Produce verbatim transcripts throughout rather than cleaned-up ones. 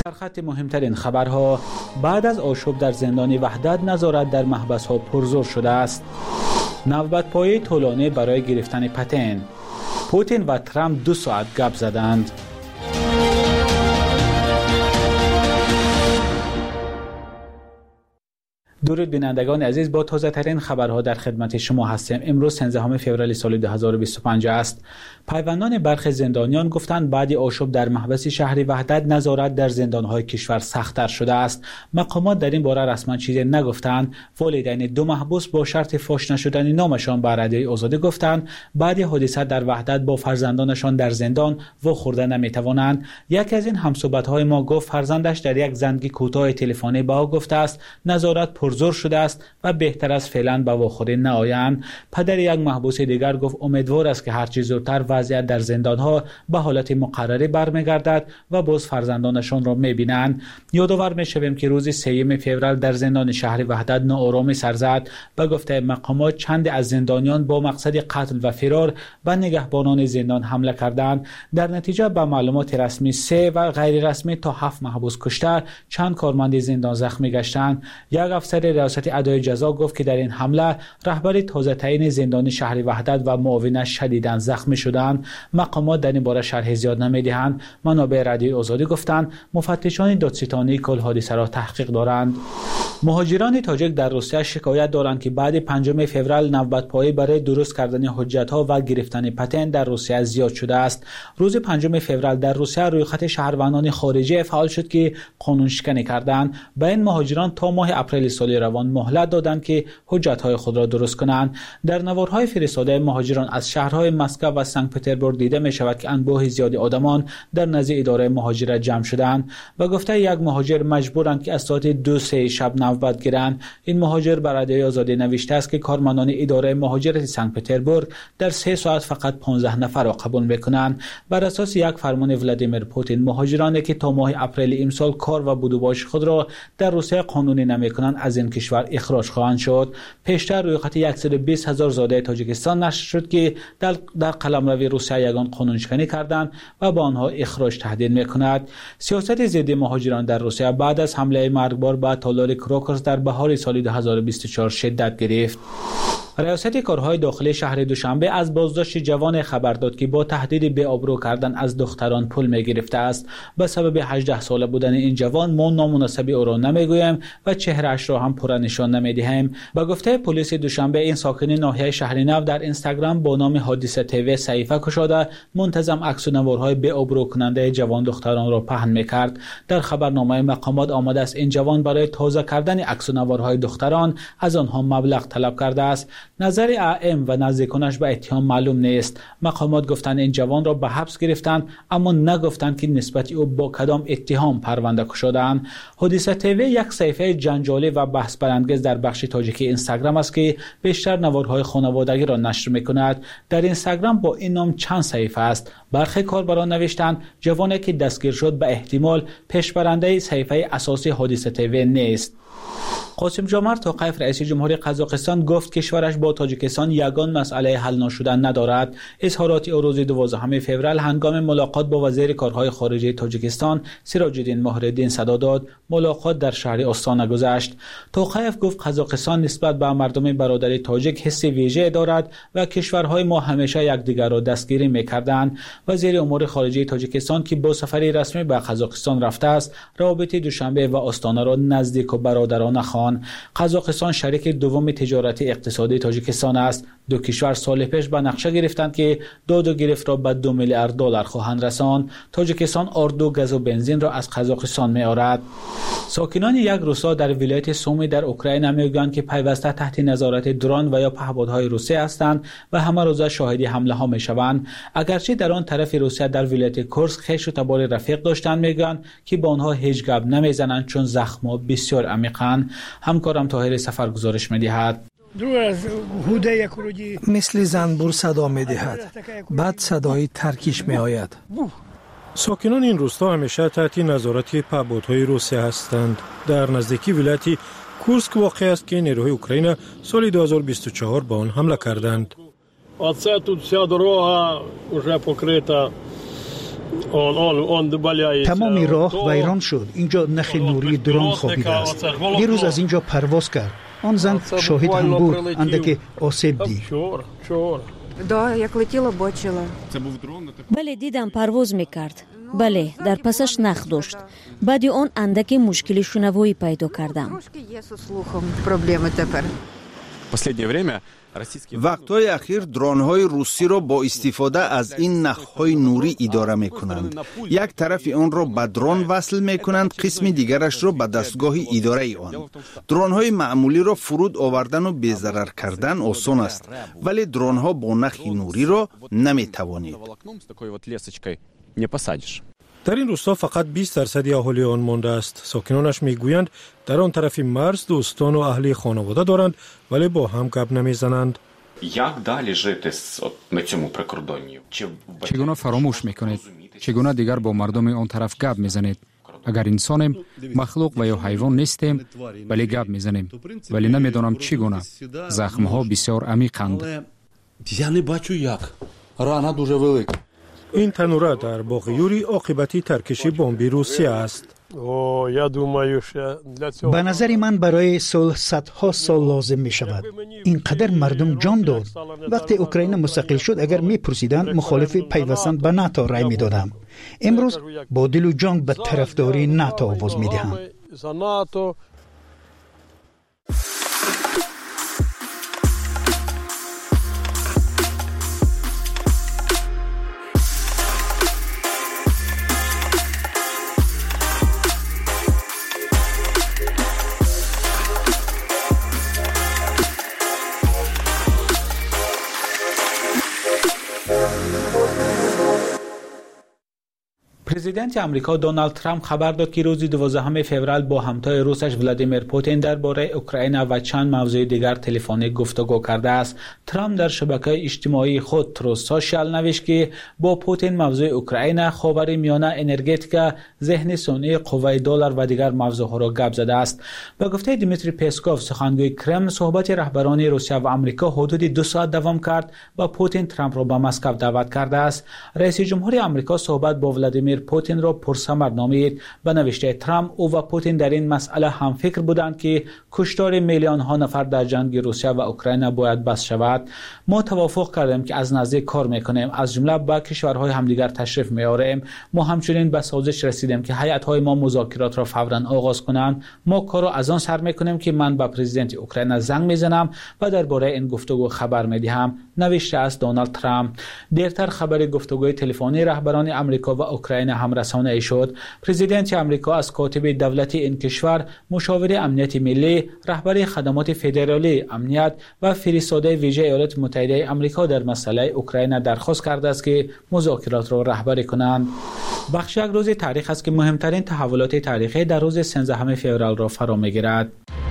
در خط مهمترین خبرها، بعد از آشوب در زندان وحدت نظارت در محبس ها پرزور شده است. نوبت پایی طولانی برای گرفتن پتن. پوتین و ترامپ دو ساعت گپ زدند. درود بینندگان عزیز، با تازه ترین خبرها در خدمت شما هستیم. امروز سیزدهم فوریه سال دو هزار و بیست و پنج است. پیوندان برخی زندانیان گفتند بعد آشوب در محبس شهر وحدت نظارت در زندانهای کشور سخت‌تر شده است. مقامات در این باره رسما چیزی نگفتند. والدین دو محبوس با شرط فاش نشدن نامشان به رادیوی آزادی گفتند بعد حادثه در وحدت با فرزندانشان در زندان واخورده نمیتوانند. یکی از این همصحبت‌های ما گفت فرزندش در یک زنگ کوتاه تلفنی به او گفته است نظارت پرزور شده است و بهتر است فعلا به واخوری نآیند. پدر یک محبوس دیگر گفت امیدوار است که هر چه زودتر وضعیت در زندانها به حالت مقرری برمیگردد و باز فرزندانشان را میبینند. یادآور میشویم که روز سوم فوریه در زندان شهر وحدت ناآرامی سر زد. به گفته مقامات چند از زندانیان با مقصد قتل و فرار به نگهبانان زندان حمله کردند. در نتیجه به معلومات رسمی سه و غیر رسمی تا هفت محبوس کشته، چند کارمند زندان زخمی گشتند. یک افسر ریاست ادای جزا گفت که در این حمله رهبر تازه تعیین زندان شهر وحدت و معاونش شدیداً زخمی شدند. مقامات در این باره شرح زیاد نمیدهند. منابع رادیوی آزادی گفتند مفتشان دادستانی کل حادثه را تحقیق دارند. مهاجران تاجیک در روسیه شکایت دارند که بعد پنجم فوریه نوبت پایی برای درست کردن حجت‌ها و گرفتن پتن در روسیه زیاد شده است. روز پنجم فوریه در روسیه رویخط شهروندان خارجی فعال شد که قانون شکنی کردند. به این مهاجران تا ماه اپریل سال روان مهلت دادند که حجت‌های خود را درست کنند. در نوارهای فرستاده مهاجران از شهرهای مسکو و سنت پترزبورگ دیده می شود که انبوه زیادی آدمان در نزد اداره مهاجرت جمع شدند. و گفته یک مهاجر مجبورند که از ساعت دو سه شب نوبت گیرند. این مهاجر بر رادیوی آزادی نوشته است که کارمندان اداره مهاجرت سنت پترزبورگ در سه ساعت فقط پانزده نفر را قبول میکنند. بر اساس یک فرمان ولادیمیر پوتین مهاجرانی که تا ماه اپریل امسال کار و بودوباش خود را در روسیه قانونی نمیکنند از این کشور اخراج خواهند شد. پیشتر رویخط صد و بیست هزار زاده تاجیکستان نشر شد که در, در قلمرو روسیه یگان قانون شکنی کردند و با آنها اخراج تهدید میکند. سیاست ضد مهاجران در روسیه بعد از حمله مرگبار به تالار کراکوس در بهار سال دو هزار و بیست و چهار شدت گرفت. ریاست کارهای داخلی شهر دوشنبه از بازداشت جوان خبر داد که با تهدید به آبرو کردن از دختران پول می گرفته است. به سبب هجده ساله بودن این جوان ما نامناسبی او را نمیگوییم و چهرهش را هم پوره نشان نمیدهیم. به گفته پلیس دوشنبه این ساکن ناحیه شهر نو در اینستاگرام با نام حادثه تیوی صحیفه گشاده منتظم عکس و نوارهای به آبرو کننده جوان دختران را پهن میکرد. در خبرنامه مقامات آمده است این جوان برای تازه کردن عکس و نوارهای دختران از آنها مبلغ طلب کرده است. نظر ائم و نزدیکانش به اتهام معلوم نیست. مقامات گفتند این جوان را به حبس گرفتند اما نگفتند که نسبت او با کدام اتهام پرونده شدند. حادثه تیوی یک صفحه جنجالی و بحث برانگیز در بخش تاجیکی اینستاگرام است که بیشتر نوارهای خانوادگی را نشر می‌کند. در اینستاگرام با این نام چند صفحه است. برخی کاربران نوشتند جوانی که دستگیر شد به احتمال پیشبرنده صفحه اساسی حادثه تیوی نیست. قاسم جمعت توقیف رئیس جمهوری قزاقستان گفت کشورش با تاجیکستان یگان مسئله حل نشدن ندارد. اظهارات او روز دوازدهم فوریه هنگام ملاقات با وزیر کارهای خارجه تاجیکستان سراج الدین مهرالدین صدا داد. ملاقات در شهر آستانه گذشت. توقیف گفت قزاقستان نسبت به مردم برادری تاجیک حس ویژه دارد و کشورهای ما همیشه یکدیگر را دستگیری می‌کردند. وزیر امور خارجه تاجیکستان که با سفری رسمی به قزاقستان رفته است، روابط دوشنبه و آستانه را نزدیک و برادرانه خواند. قزاقستان شریک دوم تجارتی اقتصادی تاجیکستان است. دو کشور سال پیش به نقشه گرفتند که داد و گرفت را به دو میلیارد دلار خواهند رساند. تاجیکستان اردو گاز و بنزین را از قزاقستان می‌آورد. ساکنان یک روستا در ولایت سومی در اوکراین میگویند که پیوسته تحت نظارت درون و یا پهپادهای روسیه هستند و همه روز شاهد حمله ها میشوند. اگرچه در آن طرف روسیه در ولایت کورسک خویش و تبار رفیق داشتند میگویند که با آنها هیچ گپ نمیزنند چون زخم‌ها بسیار عمیقند. همکارم طاهر سفر گزارش می‌دهد. مثل زنبور صدا می‌دهد. بعد صدای ترکیش می‌آید. ساکنان این روستا همیشه تحت نظارت پهپادهای روسیه هستند. در نزدیکی ولایت کورسک واقع است که نیروهای اوکراین سال دو هزار و بیست و چهار به آن حمله کردند. تمام راه ویران شد. اینجا نخ نوری درون خوابیده است. یه روز از اینجا پرواز کرد. آن زن شاهد هم بود. اندک آسیب دید. بله دیدم پرواز میکرد. بله در پسش نخ داشت. بعد اون اندکی مشکلی شنوایی پیدا کردم. وقتهای اخیر درون‌های روسی را با استفاده از این نخ‌های نوری اداره می‌کنند. یک طرف آن را به درون وصل می‌کنند، قسم دیگرش را به دستگاه اداره آن. درون‌های معمولی را فرود آوردن و بی‌ضرر کردن آسان است، ولی درون‌ها با نخ نوری را نمی‌توانید. در این روستا فقط بیست درصد اهالی آن مانده است. ساکنانش میگویند در آن طرف مرز دوستان و اهل خانواده دارند ولی با هم گپ نمیزنند. چگونه فراموش میکنید؟ چگونه دیگر با مردم آن طرف گپ میزنید؟ اگر انسانیم، مخلوق و یا حیوان نیستیم، ولی گپ میزنیم. ولی نمیدانم چگونه. زخمها بسیار عمیقند. این تنوره در باغ یوری عاقبتی ترکشی بمبی روسیه است. به نظر من برای صلح صدها سال لازم می شود. اینقدر مردم جان داد. وقتی اوکراین مستقل شد اگر می پرسیدند مخالف پیوستن به ناتو رای می دادم. امروز با دل و جان به طرفداری ناتو آواز می دهم. پرزیدنت آمریکا دونالد ترامپ خبر داد که روز دوازدهم فوریه با همتای روسش ولادیمیر پوتین درباره اوکراین و چند موضوع دیگر تلفنی گفتگو کرده است. ترامپ در شبکه اجتماعی خود تروس سوشال نوشت که با پوتین موضوع اوکراین، خاورمیانه، انرژتیک، ذهن صنعی، قوه دلار و دیگر موضوعها را گپ زده است. به گفته دیمیتری پسکوف سخنگوی کرملین، صحبت رهبران روسیه و آمریکا حدود دو ساعت دوام کرد و پوتین ترامپ را به مسکو دعوت کرده است. رئیس جمهور آمریکا صحبت با ولادیمیر پوتین را پرثمر نامید. به نوشته ترامپ، او و پوتین در این مسئله هم فکر بودند که کشتار میلیون ها نفر در جنگ روسیه و اوکراین باید بس شود. ما توافق کردیم که از نزدیک کار میکنیم، از جمله با کشورهای همدیگر تشریف میاریم. ما همچنین به سازش رسیدیم که هیئت‌های ما مذاکرات را فوراً آغاز کنند. ما کار را از آن سر میکنیم که من به پرزیدنت اوکراین زنگ میزنم و درباره این گفتگو خبر میدهم، نوشته است دونالد ترامپ. دیرتر خبر گفتگوی تلفنی رهبران آمریکا و اوکراین هم رسانه‌ای شد. پرزیدنت آمریکا از کاتب دولتی این کشور، مشاور امنیت ملی، رهبر خدمات فدرالی امنیت و فرستاده ویژه ایالات متحده آمریکا در مسئله اوکراین درخواست کرده است که مذاکرات را رهبری کنند. بخش یک روز تاریخ است که مهمترین تحولات تاریخی در روز سیزدهم فوریه را فرا می‌گیرد.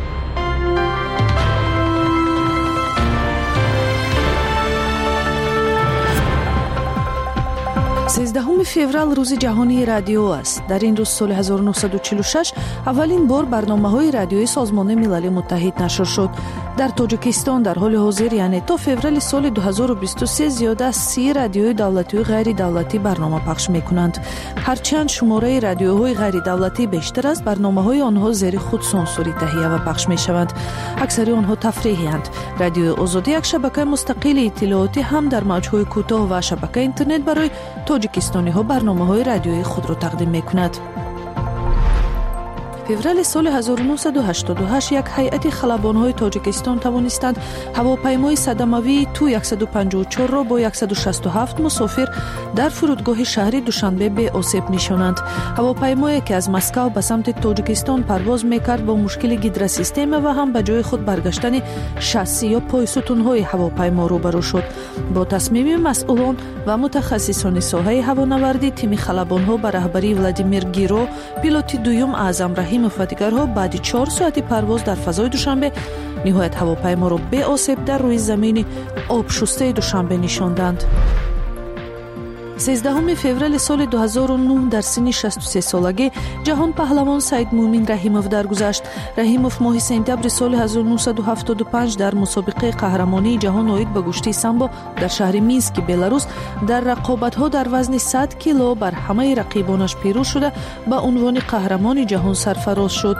سیزدهم فوریه روز جهانی رادیو است. در این روز سال هزار و نهصد و چهل و شش اولین بار برنامه‌های رادیویی سازمان ملل متحد نشر شد. در تاجیکستان در حال حاضر یعنی تا فوریه سال دو هزار و بیست و سه زیاده از سی رادیوی دولتی و غیر دولتی برنامه پخش می‌کنند. هرچند شماره رادیوهای غیر دولتی بیشتر است، برنامه‌های آنها زیر خود سانسوری تهیه و پخش می‌شوند. اکثر آنها تفریحی‌اند. رادیو آزادی یک شبکه مستقل اطلاعاتی هم در موج‌های کوتاه و شبکه اینترنت برای تاجیکستانی‌ها برنامه‌های رادیویی خود را تقدیم می‌کند. فوریه سال هزار و نهصد و هشتاد و هشت یک هیئت خلبان‌های تاجیکستان توانستند هواپیمای صدموی تو صد و پنجاه و چهار را با صد و شصت و هفت مسافر در فرودگاه شهر دوشنبه به آسیب نشانند. هواپیمایی که از مسکو به سمت تاجیکستان پرواز می‌کرد با مشکل گیدر سیستم و هم به جای خود برگشتن شاسی یا پای ستون‌های هواپیما روبرو شد. با تصمیم مسئولان و متخصصان ساحه هوانوردی، تیم خلبان‌ها به رهبری ولادیمیر گیرو، پیلوت دوم اعظم رحیم مفتیگرها بعد چهار ساعتی پرواز در فضای دوشنبه نهایت هواپیما را به آسیب در روی زمین آب شسته دوشنبه نشاندند. سیزدهم فوریه سال دو هزار و نه در سن شصت و سه سالگی جهان پهلوان سید مومن رحیموف درگذشت. رحیموف ماه سپتامبر سال هزار و نهصد و هفتاد و پنج در مسابقه قهرمانی جهان اوید به گشتی سامبو در شهر مینسک بلاروس در رقابت‌ها در وزن صد کیلو بر همه رقیبانش پیروز شده به عنوان قهرمان جهان سرفراز شد.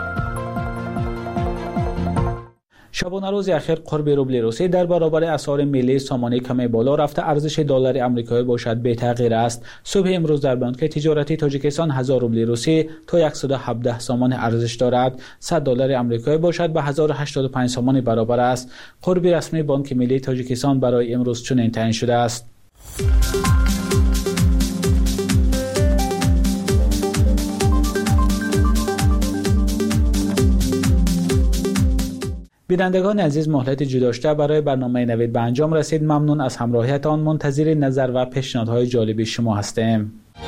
شبانه روز اخیر قرب روبل روسی در برابر اسعار ملی سامانه کمی بالا رفته ارزش دلار آمریکایی باشد به تغییر است. صبح امروز در بانک تجارتی تاجیکستان هزار روبل روسی تا صد و هفده سامان ارزش دارد. صد دلار آمریکایی باشد به هزار و هشتاد و پنج سامان برابر است. قرب رسمی بانک ملی تاجیکستان برای امروز چنین تعیین شده است. بینندگان عزیز، مهلت جداشته برای برنامه نوید به انجام رسید. ممنون از همراهیتان. منتظر نظر و پیشنهادهای جالبی شما هستیم.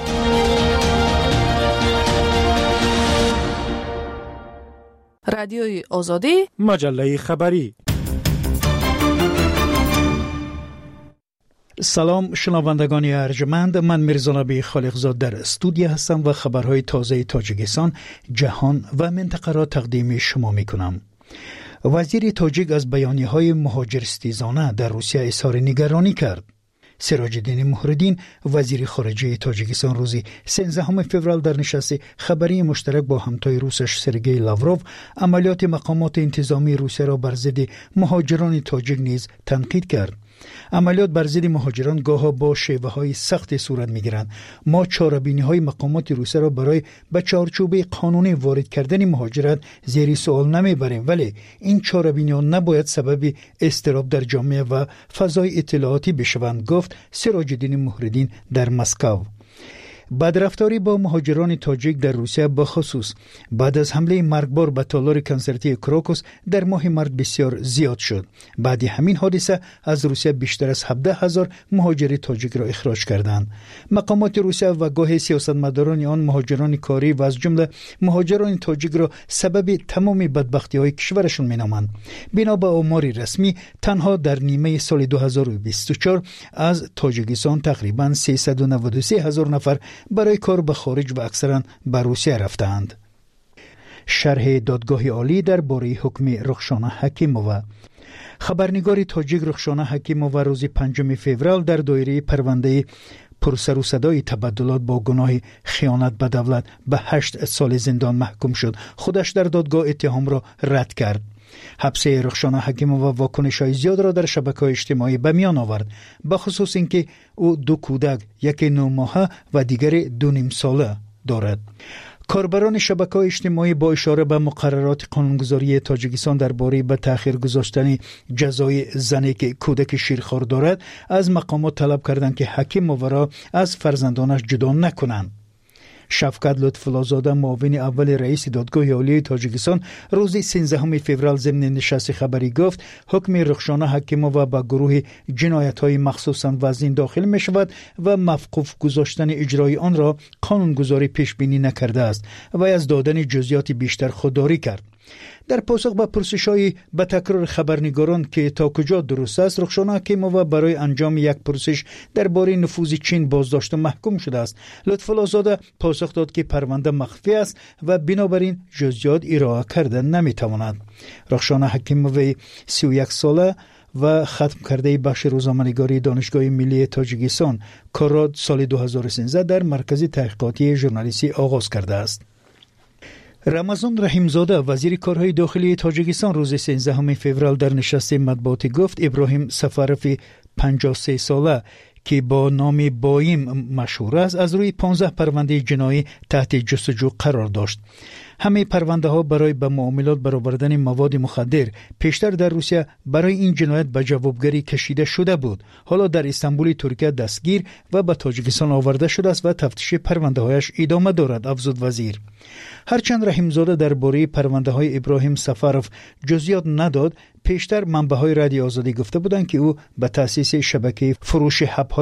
رادیوی آزادی، مجله خبری. سلام شنوندگان ارجمند، من میرزا نبی خالقزاد در استودیو هستم و خبرهای تازه تاجیکستان، جهان و منطقه را تقدیم شما میکنم. وزیر تاجیک از بیانیه‌های مهاجرستیزانه در روسیه اظهار نگرانی کرد. سراج الدین محردین وزیر خارجه تاجیکستان روز سیزدهم فوریه در نشست خبری مشترک با همتای روسش سرگئی لاوروف عملیات مقامات انتظامی روسیه را بر ضد مهاجران تاجیک نیز تنقید کرد. عملیات بر ضد مهاجران گاهی با شیوه‌های سخت صورت می‌گیرند. ما چاره‌بینی‌های مقامات روسیه را برای به چارچوب قانونی وارد کردن مهاجرت زیر سوال نمی‌بریم، ولی این چاره‌بینی‌ها نباید سبب اضطراب در جامعه و فضای اطلاعاتی بشوند، گفت سراج الدین محردین در مسکو. بدرفتاری با مهاجران تاجیک در روسیه به خصوص بعد از حمله مرگبار به تالار کنسرتی کراکوس در ماه مارس بسیار زیاد شد. بعد همین حادثه از روسیه بیشتر از هفده هزار مهاجر تاجیک را اخراج کردند. مقامات روسیه و گاه سیاستمداران آن مهاجران کاری و از جمله مهاجران تاجیک را سبب تمام بدبختی‌های کشورشان می‌نامند. بنا به آمار رسمی تنها در نیمه سال دو هزار و بیست و چهار از تاجیکستان تقریباً سیصد و نود و سه هزار نفر برای کار به خارج و اکثرا به روسیه رفتند. شرح دادگاه عالی در باره حکم رخشانه حکیمووا. خبرنگار تاجیک رخشانه حکیمووا روز پنجم فوریه در دایره پرونده پرسر و صدای تبادلات با گناه خیانت به دولت به هشت سال زندان محکوم شد. خودش در دادگاه اتهام را رد کرد. حبس رخشانه حکیمووا واکنش‌های زیاد را در شبکه‌های اجتماعی به میان آورد، به خصوص اینکه او دو کودک، یکی نه ماهه و دیگری دو نیم ساله دارد. کاربران شبکه‌های اجتماعی با اشاره به مقررات قانونگذاری تاجیکستان درباره به تأخیر گذاشتن جزای زنی که کودک شیرخوار دارد از مقامات طلب کردند که حکیمووا را از فرزندانش جدا نکنند. شفقت لطف‌الله‌زاده معاون اول رئیس دادگاه عالی تاجیکستان روز سیزدهم فوریه ضمن نشست خبری گفت حکم رخشانه حکیمووا به گروه جنایت‌های مخصوصاً وزین داخل می‌شود و موقوف گذاشتن اجرای آن را قانونگذاری پیش بینی نکرده است و از دادن جزئیات بیشتر خودداری کرد. در پاسخ به پرسش‌های به تکرار خبرنگاران که تا کجا درست است، رخشانه حکیمووا برای انجام یک پرسش درباره نفوذ چین بازداشت محکوم شده است. لطف‌الله‌زاده پاسخ داد که پرونده مخفی است و بنابراین جزئیات ارائه کردن نمی‌تواند. رخشانه حکیمووا سی و یک ساله و ختم کرده بخش روزنامه‌نگاری دانشگاه ملی تاجیکستان کار را سال دو هزار و سیزده در مرکز تحقیقاتی ژورنالیستی آغاز کرده است. رمضان رحیمزاده وزیر کارهای داخلی تاجیکستان روز سیزدهم فوریه در نشست مطبوعاتی گفت ابراهیم سفروف پنجاه و سه ساله که با نام بایم مشهور است از روی پانزده پرونده جنایی تحت جستجو قرار داشت. همه پرونده ها برای به معاملات برآوردن مواد مخدر پیشتر در روسیه برای این جنایت به جوابگری کشیده شده بود. حالا در استانبول ترکیه دستگیر و به تاجیکستان آورده شده است و تفتیش پرونده هایش ادامه دارد، افزود وزیر. هرچند رحیمزاده درباره پرونده های ابراهیم سفروف جزئیات نداد، پیشتر منبع‌های رادیو آزادی گفته بودند که او به تأسیس شبکه فروش حب‌های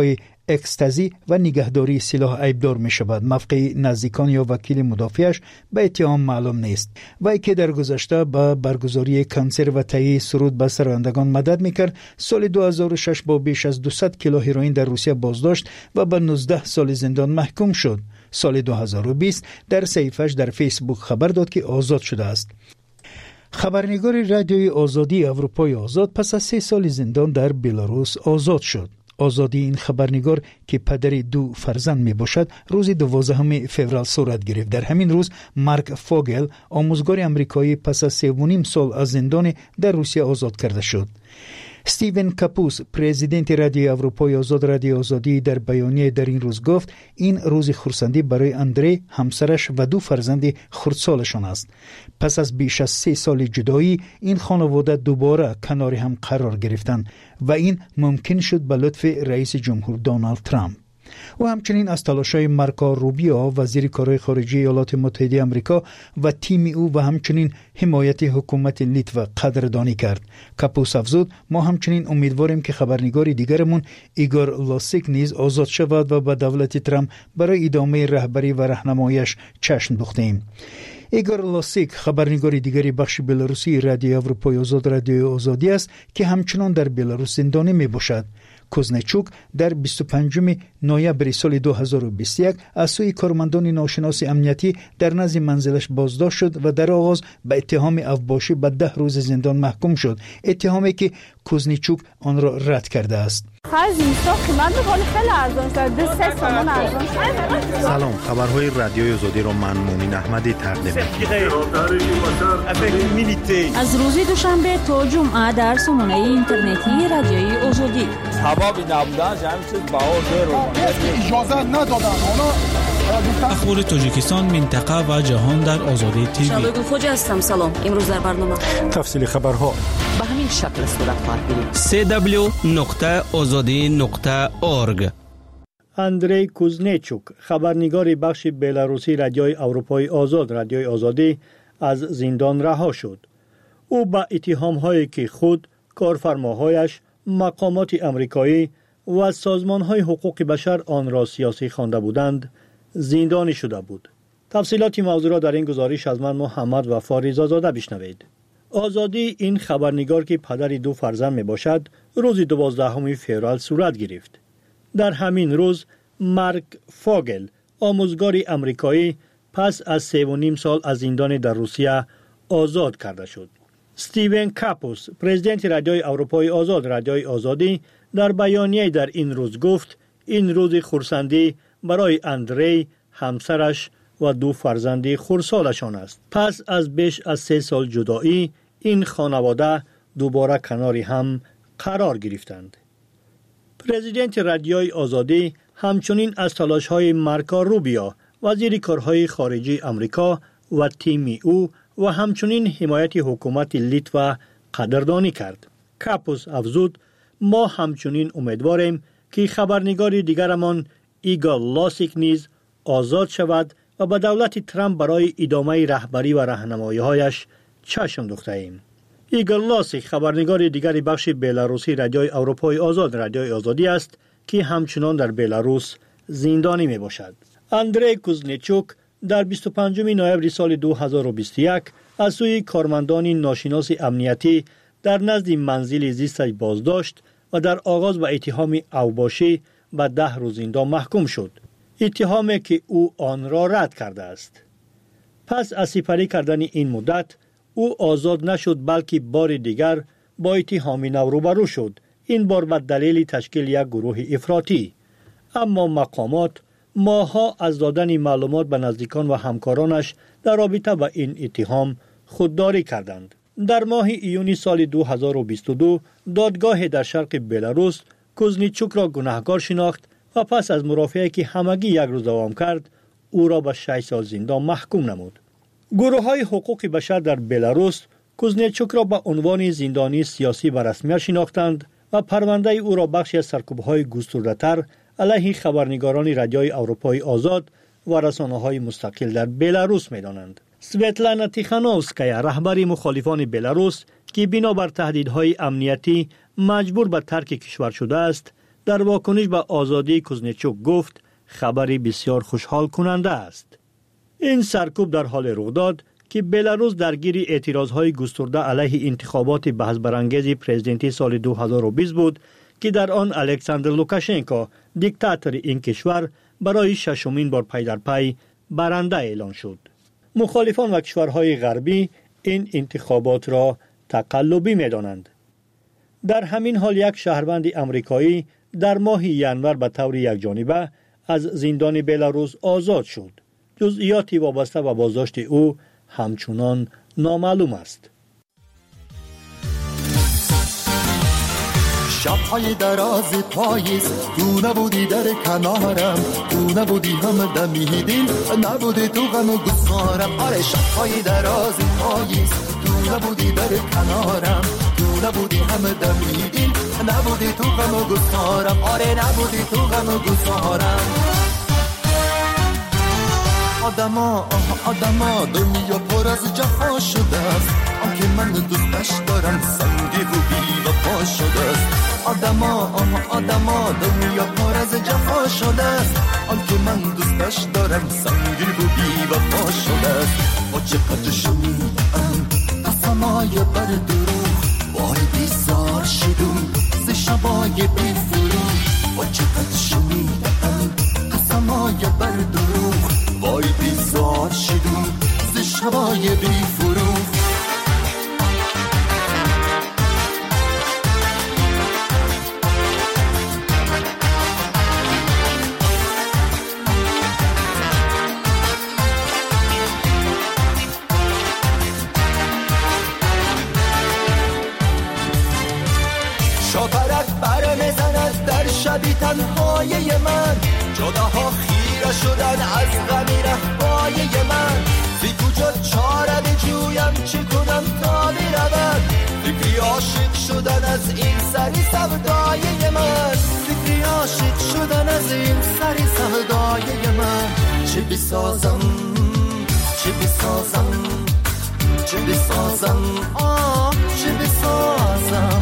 اکستازی و نگهداری سلاح ایبدار می شود. موقع نزدیکان یا وکیل مدافعش به اتهام معلوم نیست. وی که در گذشته به برگزاری کنسرت و تهیه سرود به شنوندگان مدد میکرد، سال دو هزار و شش با بیش از دویست کیلو هروئین در روسیه بازداشت و به نوزده سال زندان محکوم شد. سال دو هزار و بیست در صحیفه‌اش در فیسبوک خبر داد که آزاد شده است. خبرنگار رادیوی آزادی اروپای آزاد پس از سه سال زندان در بلاروس آزاد شد. آزادی این خبرنگار که پدر دو فرزند می باشد روز دوازدهم فوریه صورت گرفت. در همین روز مارک فوگل، آموزگار امریکایی، پس از سه و نیم سال از زندان در روسیه آزاد کرده شد. استیون کاپوس، پرزیدنت رادیوی اروپای آزاد رادیو آزادی، در بیانیه در این روز گفت این روز خرسندی برای اندری، همسرش و دو فرزند خردسالشان است. پس از بیش از سه سال جدایی این خانواده دوباره کنار هم قرار گرفتند و این ممکن شد به لطف رئیس جمهور دونالد ترامپ. و همچنین از تلاش‌های مارکو روبیو، وزیر کارهای خارجه ایالات متحده آمریکا، و تیم او و همچنین حمایت حکومت لیتوا قدردانی کرد. کاپوس افزود ما همچنین امیدواریم که خبرنگار دیگرمون ایگور لاسیک نیز آزاد شود و به دولت ترامپ برای ادامه رهبری و راهنماییش چشم دوختیم. ایگور لاسیک خبرنگار دیگری بخش بلاروسی رادیو اروپای آزاد رادیو آزادی است که همچنان در بلاروس زندانی می باشد. کوزنچوک در بیست و پنجم نوامبر سال دو هزار و بیست و یک از سوی کارمندان ناشناس امنیتی در نزد منزلش بازداشت شد و در آغاز به اتهام افباشی به ده روز زندان محکوم شد، اتهامی که کوزنچوک آن را رد کرده است. سلام، خبرهای رادیوی آزادی را من مومن احمدی تقدیم می‌کنم. از روز دوشنبه تا جمعه در سامانه اینترنتی رادیوی آزادی. حبابی نبودن همین چیز باور رو اجازه ندادن. اخبار تاجیکستان، منطقه و جهان در آزادی تیوی. شالوی خوجا هستم. سلام. امروز در برنامه تفصیل خبرها به همین شکل صورت خواهد بود. سی دبلیو نقطه آزادی نقطه اورگ. اندری کوزنچوک، خبرنگار بخش بلاروسی رادیوی اروپای آزاد رادیوی آزادی، از زندان رها شد. او با اتهام‌هایی که خود، کارفرماهایش، مقامات امریکایی و سازمان‌های حقوق بشر آن را سیاسی خوانده بودند، زندانی شده بود. تفصیلات موضوع را در این گزارش از من محمد وفا رضازاده بشنوید. آزادی این خبرنگار که پدر دو فرزند می باشد روز دوازدهم فوریه صورت گرفت. در همین روز مارک فوگل، آموزگار امریکایی، پس از سه و نیم سال از زندان در روسیه آزاد کرده شد. استیون کاپوس، پرزیدنت رادیوی اروپای آزاد رادیوی آزادی، در بیانیه در این روز گفت این روز خرسندی برای اندری، همسرش و دو فرزند خردسالشان است. پس از بیش از سه سال جدایی این خانواده دوباره کنار هم قرار گرفتند. پرزیدنت رادیوی آزادی همچنین از تلاش‌های مارکو روبیو، وزیر کارهای خارجه آمریکا، و تیم او و همچنین حمایت حکومت لیتوا قدردانی کرد. کاپوس افزود ما همچنین امیدواریم که خبرنگار دیگرمان ایگور لاسیک نیز آزاد شود و به دولت ترامپ برای ادامه رهبری و راهنمایی‌هایش چشم دوخته ایم. ایگور لاسیک خبرنگار دیگری بخش بلاروسی رادیوی اروپای آزاد رادیوی آزادی است که همچنان در بلاروس زندانی می باشد. اندری کوزنچوک در بیست و پنجم نوامبر سال دو هزار و بیست و یک از سوی کارمندان ناشناس امنیتی در نزد منزل زیستش بازداشت و در آغاز به اتهام اوباشی به ده روز زندان محکوم شد، اتهامی که او آن را رد کرده است. پس از سپری کردن این مدت او آزاد نشد، بلکه بار دیگر با اتهام نو روبرو شد، این بار به دلیل تشکیل یک گروه افراطی. اما مقامات ماه‌ها از دادن معلومات به نزدیکان و همکارانش در رابطه با این اتهام خودداری کردند. در ماه ایونی سال دو هزار و بیست و دو دادگاه در شرق بلاروس کوزنچوک را گناهکار شناخت و پس از مرافعه که همگی یک روز دوام کرد او را به شش سال زندان محکوم نمود. گروه‌های حقوق بشر در بلاروس کوزنچوک را به عنوان زندانی سیاسی به رسمیت شناختند و پرونده او را بخشی از سرکوب‌های گسترده‌تر علیه خبرنگاران رادیوی اروپای آزاد و رسانه‌های مستقل در بلاروس می‌دانند. سویتلانا تیخانووسکایا، رهبر مخالفان بلاروس که بنابر تهدیدهای امنیتی مجبور به ترک کشور شده است، در واکنش به آزادی کوزنچوک گفت خبری بسیار خوشحال کننده است. این سرکوب در حال رخ داد که بلاروس درگیر اعتراضهای گسترده علیه انتخابات بحث برانگیز پرزیدنتی سال دو هزار و بیست بود که در آن الکساندر لوکاشنکو دیکتاتور این کشور برای ششمین بار پی در پی برنده اعلان شد. مخالفان و کشورهای غربی این انتخابات را تقلبی می‌دانند. در همین حال یک شهروند امریکایی در ماه ژانویه به طور یکجانبه از زندان بلاروس آزاد شد. جزئیاتی وابسته به بازداشت او همچنان نامعلوم است. شب‌های دراز پاییز تو نبودی در کنارم، تو نبودی هم دمیدین، نبودی تو غم و گسارم. آره شب‌های دراز پاییز تو نبودی در کنارم، تو نبودی هم دمیدین، نبودی تو غم و گسارم. آره نبودی تو غم و گسارم. آدما آه آدما دنیا پر از جفا شده است، آن که من دوستش دارم سنگی و بی وفا شده است. آدما آه آدما دنیا پر از جفا شده است، آن که من دوستش دارم سنگی و بی وفا شده است. با چقدر شنیدم قسمای بر دروغ، وای بیزار شدم ز شبای بی فروغ. با چقدر شنیدم قسمای بر دروغ، وای بیزار شدم ز شبای بی فروغ. شاپرک بر میزند در شبی تنهای من، جداها خیره شدن از غمی رهبای من. بی کجا چاره بجویم چه کنم تا برود، فکری عاشق شدن از این سری سودای من. فکری عاشق شدن از این سری سودای من. چه بسازم چه بسازم چه بسازم آه چه بسازم.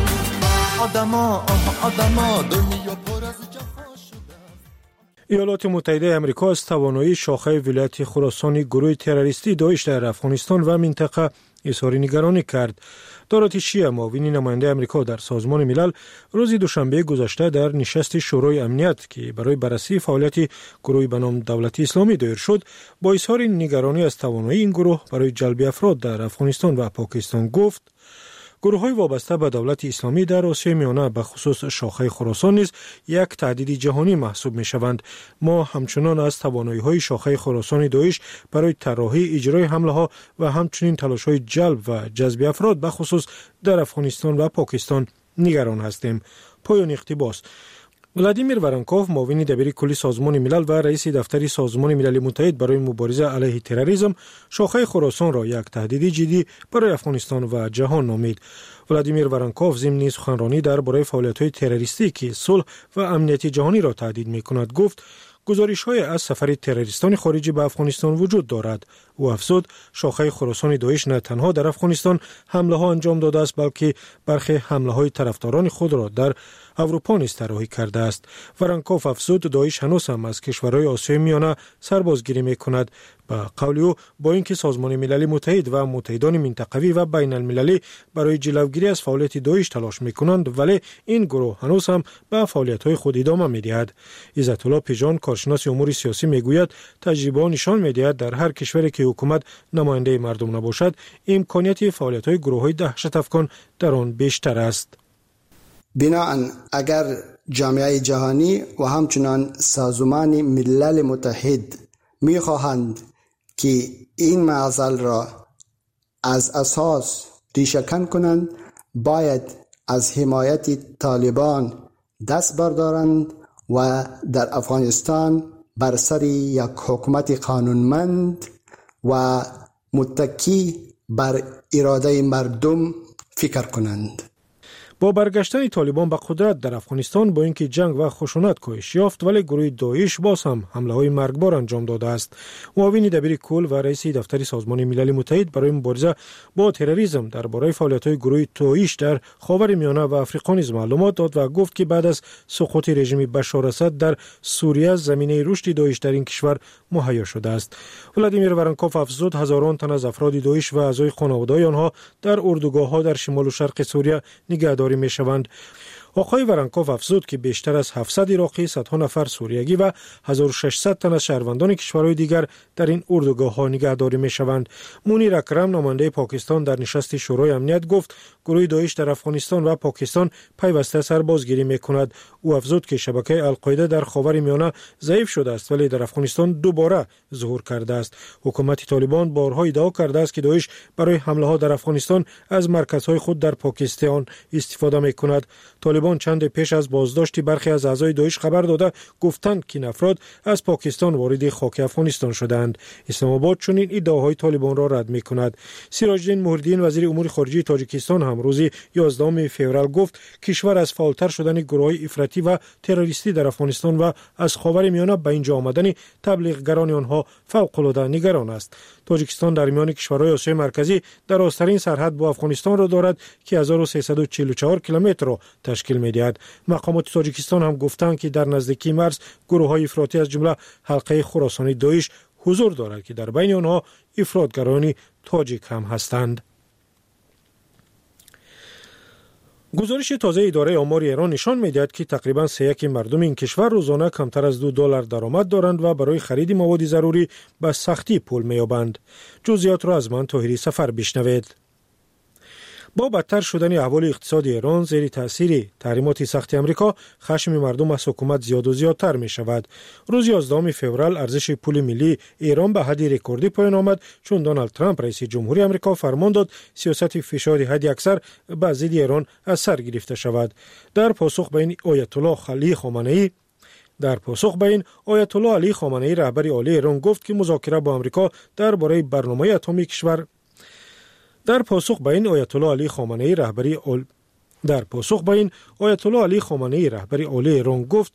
آدما آه آدما دنیا پر از جفا شده. ایالات متحده آمریکا از توانایی شاخه ولایت خراسان گروه تروریستی داعش در افغانستان و منطقه اظهار نگرانی کرد. دارات شیعه معاون نماینده آمریکا در سازمان ملل روز دوشنبه گذشته در نشست شورای امنیت که برای بررسی فعالیت گروهی به نام دولت اسلامی دایر شد، با اظهار نگرانی از توانایی این گروه برای جلب افراد در افغانستان و پاکستان گفت گروه‌های وابسته به دولت اسلامی در آسیای میانه به خصوص شاخه خراسان نیز یک تهدید جهانی محسوب می‌شوند. ما همچنان از توانایی‌های شاخه خراسان داعش برای طراحی اجرای حمله‌ها و همچنین تلاش‌های جلب و جذب افراد به خصوص در افغانستان و پاکستان نگران هستیم. پایان اقتباس. ولادیمیر ورانکوف معاون دبیر کلی سازمان ملل و رئیس دفتر سازمان ملل متحد برای مبارزه علیه تروریسم شاخه خراسان را یک تهدید جدی برای افغانستان و جهان نامید. ولادیمیر ورانکوف ضمن سخنرانی درباره فعالیت‌های تروریستی که صلح و امنیت جهانی را تهدید می‌کند گفت گزارش‌های از سفر تروریستان خارجی به افغانستان وجود دارد. او افزود شاخه خراسان داعش نه تنها در افغانستان حمله‌ها انجام داده است بلکه برخی حمله‌های طرفداران خود را در اروپا نیز طراحی کرده است. ورانکوف افزود داعش هنوز هم از کشورهای آسیای میانه سربازگیری می‌کند. به قول او با اینکه سازمان ملل متحد و متحدان منطقوی و بین المللی برای جلوگیری از فعالیت داعش تلاش می‌کنند، ولی این گروه هنوز هم به فعالیت‌های خود ادامه می‌دهد. عزت الله پیجان کارشناس امور سیاسی میگوید تجربه نشان می‌دهد در هر کشوری که حکومت نماینده مردم نباشد امکانیت فعالیت‌های گروه‌های دهشت افکن در آن بیشتر است. بنابراین اگر جامعه جهانی و همچنان سازمان ملل متحد می‌خواهند که این معضل را از اساس ریشه‌کن کنند، باید از حمایت طالبان دست بردارند و در افغانستان بر سر یک حکومت قانونمند و متکی بر اراده مردم فکر کنند. با برگشتن طالبان به قدرت در افغانستان با اینکه جنگ و خشونت کاهش یافت ولی گروه داعش باز هم حمله های مرگبار انجام داده است. معاون دبیر کل و رئیس دفتر سازمان ملل متحد برای مبارزه با تروریسم درباره فعالیت های گروه داعش در خاورمیانه و افریقا نیز معلومات داد و گفت که بعد از سقوط رژیم بشار اسد در سوریه زمینه رشد داعش در این کشور مهیا شده است. ولادیمیر ورنکوف افزود هزاران تن از افراد داعش و اعضای خانواده آنها در اردوگاه‌ها در شمال و شرق سوریه نگهداری می‌شوند. آقای ورنکوف افزود که بیشتر از هفتصد عراقی، صدها نفر سوریگی و هزار و ششصد تن از شهروندان کشورهای دیگر در این اردوگاه‌ها نگهداری می‌شوند. منیر اکرم نماینده پاکستان در نشست شورای امنیت گفت گروه داعش در افغانستان و پاکستان پیوسته سربازگیری می‌کند. او افزود که شبکه القاعده در خاورمیانه ضعیف شده است ولی در افغانستان دوباره ظهور کرده است. حکومت طالبان بارها ادعا کرده است که داعش برای حمله‌ها در افغانستان از مرکزهای خود در پاکستان استفاده می‌کند. طالبان چند پیش از بازداشت برخی از اعضای داعش خبر داده گفتند که این افراد از پاکستان وارد خاک افغانستان شدند. اسلام آباد چنین ادعاهای طالبان را رد می‌کند. سراج الدین موحدین وزیر امور خارجه تاجیکستان هم روز یازدهم فوریه گفت کشور از فعالتر شدن گروه‌های افراطی و تروریستی در افغانستان و از خاورمیانه به اینجا آمدن تبلیغگران آنها فوق‌العاده نگران است. تاجیکستان در میان کشورهای آسیای مرکزی درازترین سرحد با افغانستان را دارد که هزار و سیصد و چهل و چهار کیلومتر را تشکیل می‌دهد. مقامات تاجیکستان هم گفتند که در نزدیکی مرز گروه‌های افراطی از جمله حلقه خراسانی داعش حضور دارد که در بین آنها افراطگران تاجیک هم هستند. گزارش تازه اداره آمار ایران نشان می‌دهد که تقریباً سه یک مردم این کشور روزانه کمتر از دو دلار درآمد دارند و برای خرید مواد ضروری به سختی پول می‌یابند. جزئیات را از من طاهری سفر بشنوید. با بدتر شدن احوال اقتصاد ایران زیر تاثیر تحریمات سخت آمریکا خشم مردم از حکومت زیاد و زیادتر می شود. روز یازدهم فوریه ارزش پول ملی ایران به حد رکوردی پایان آمد چون دونالد ترامپ رئیس جمهوری آمریکا فرمان داد سیاست فشار حد اکثر به ضد ایران از سر گرفته شود. در پاسخ به این آیت الله علی خامنه‌ای در پاسخ به این آیت الله علی خامنه‌ای رهبر عالی ایران گفت که مذاکره با آمریکا درباره برنامه اتمی کشور در پاسخ به این آیت الله علی خامنه‌ای رهبری اول... در پاسخ به این آیت الله علی خامنه‌ای رهبری عالی ایران گفت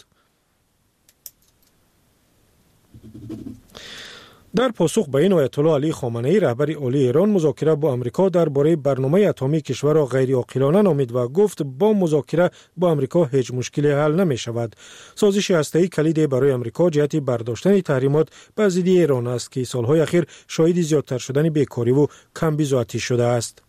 در پاسخ به این آیت الله علی خامنه‌ای رهبر عالی ایران مذاکره با آمریکا درباره برنامه اتمی کشور را غیر عاقلانه نامید و گفت با مذاکره با آمریکا هیچ مشکلی حل نمی شود. سازش هسته‌ای کلیدی برای آمریکا جهت برداشتن تحریمات به ضد ایران است که سالهای اخیر شاهد زیادتر شدن بیکاری و کمبیزاتی شده است.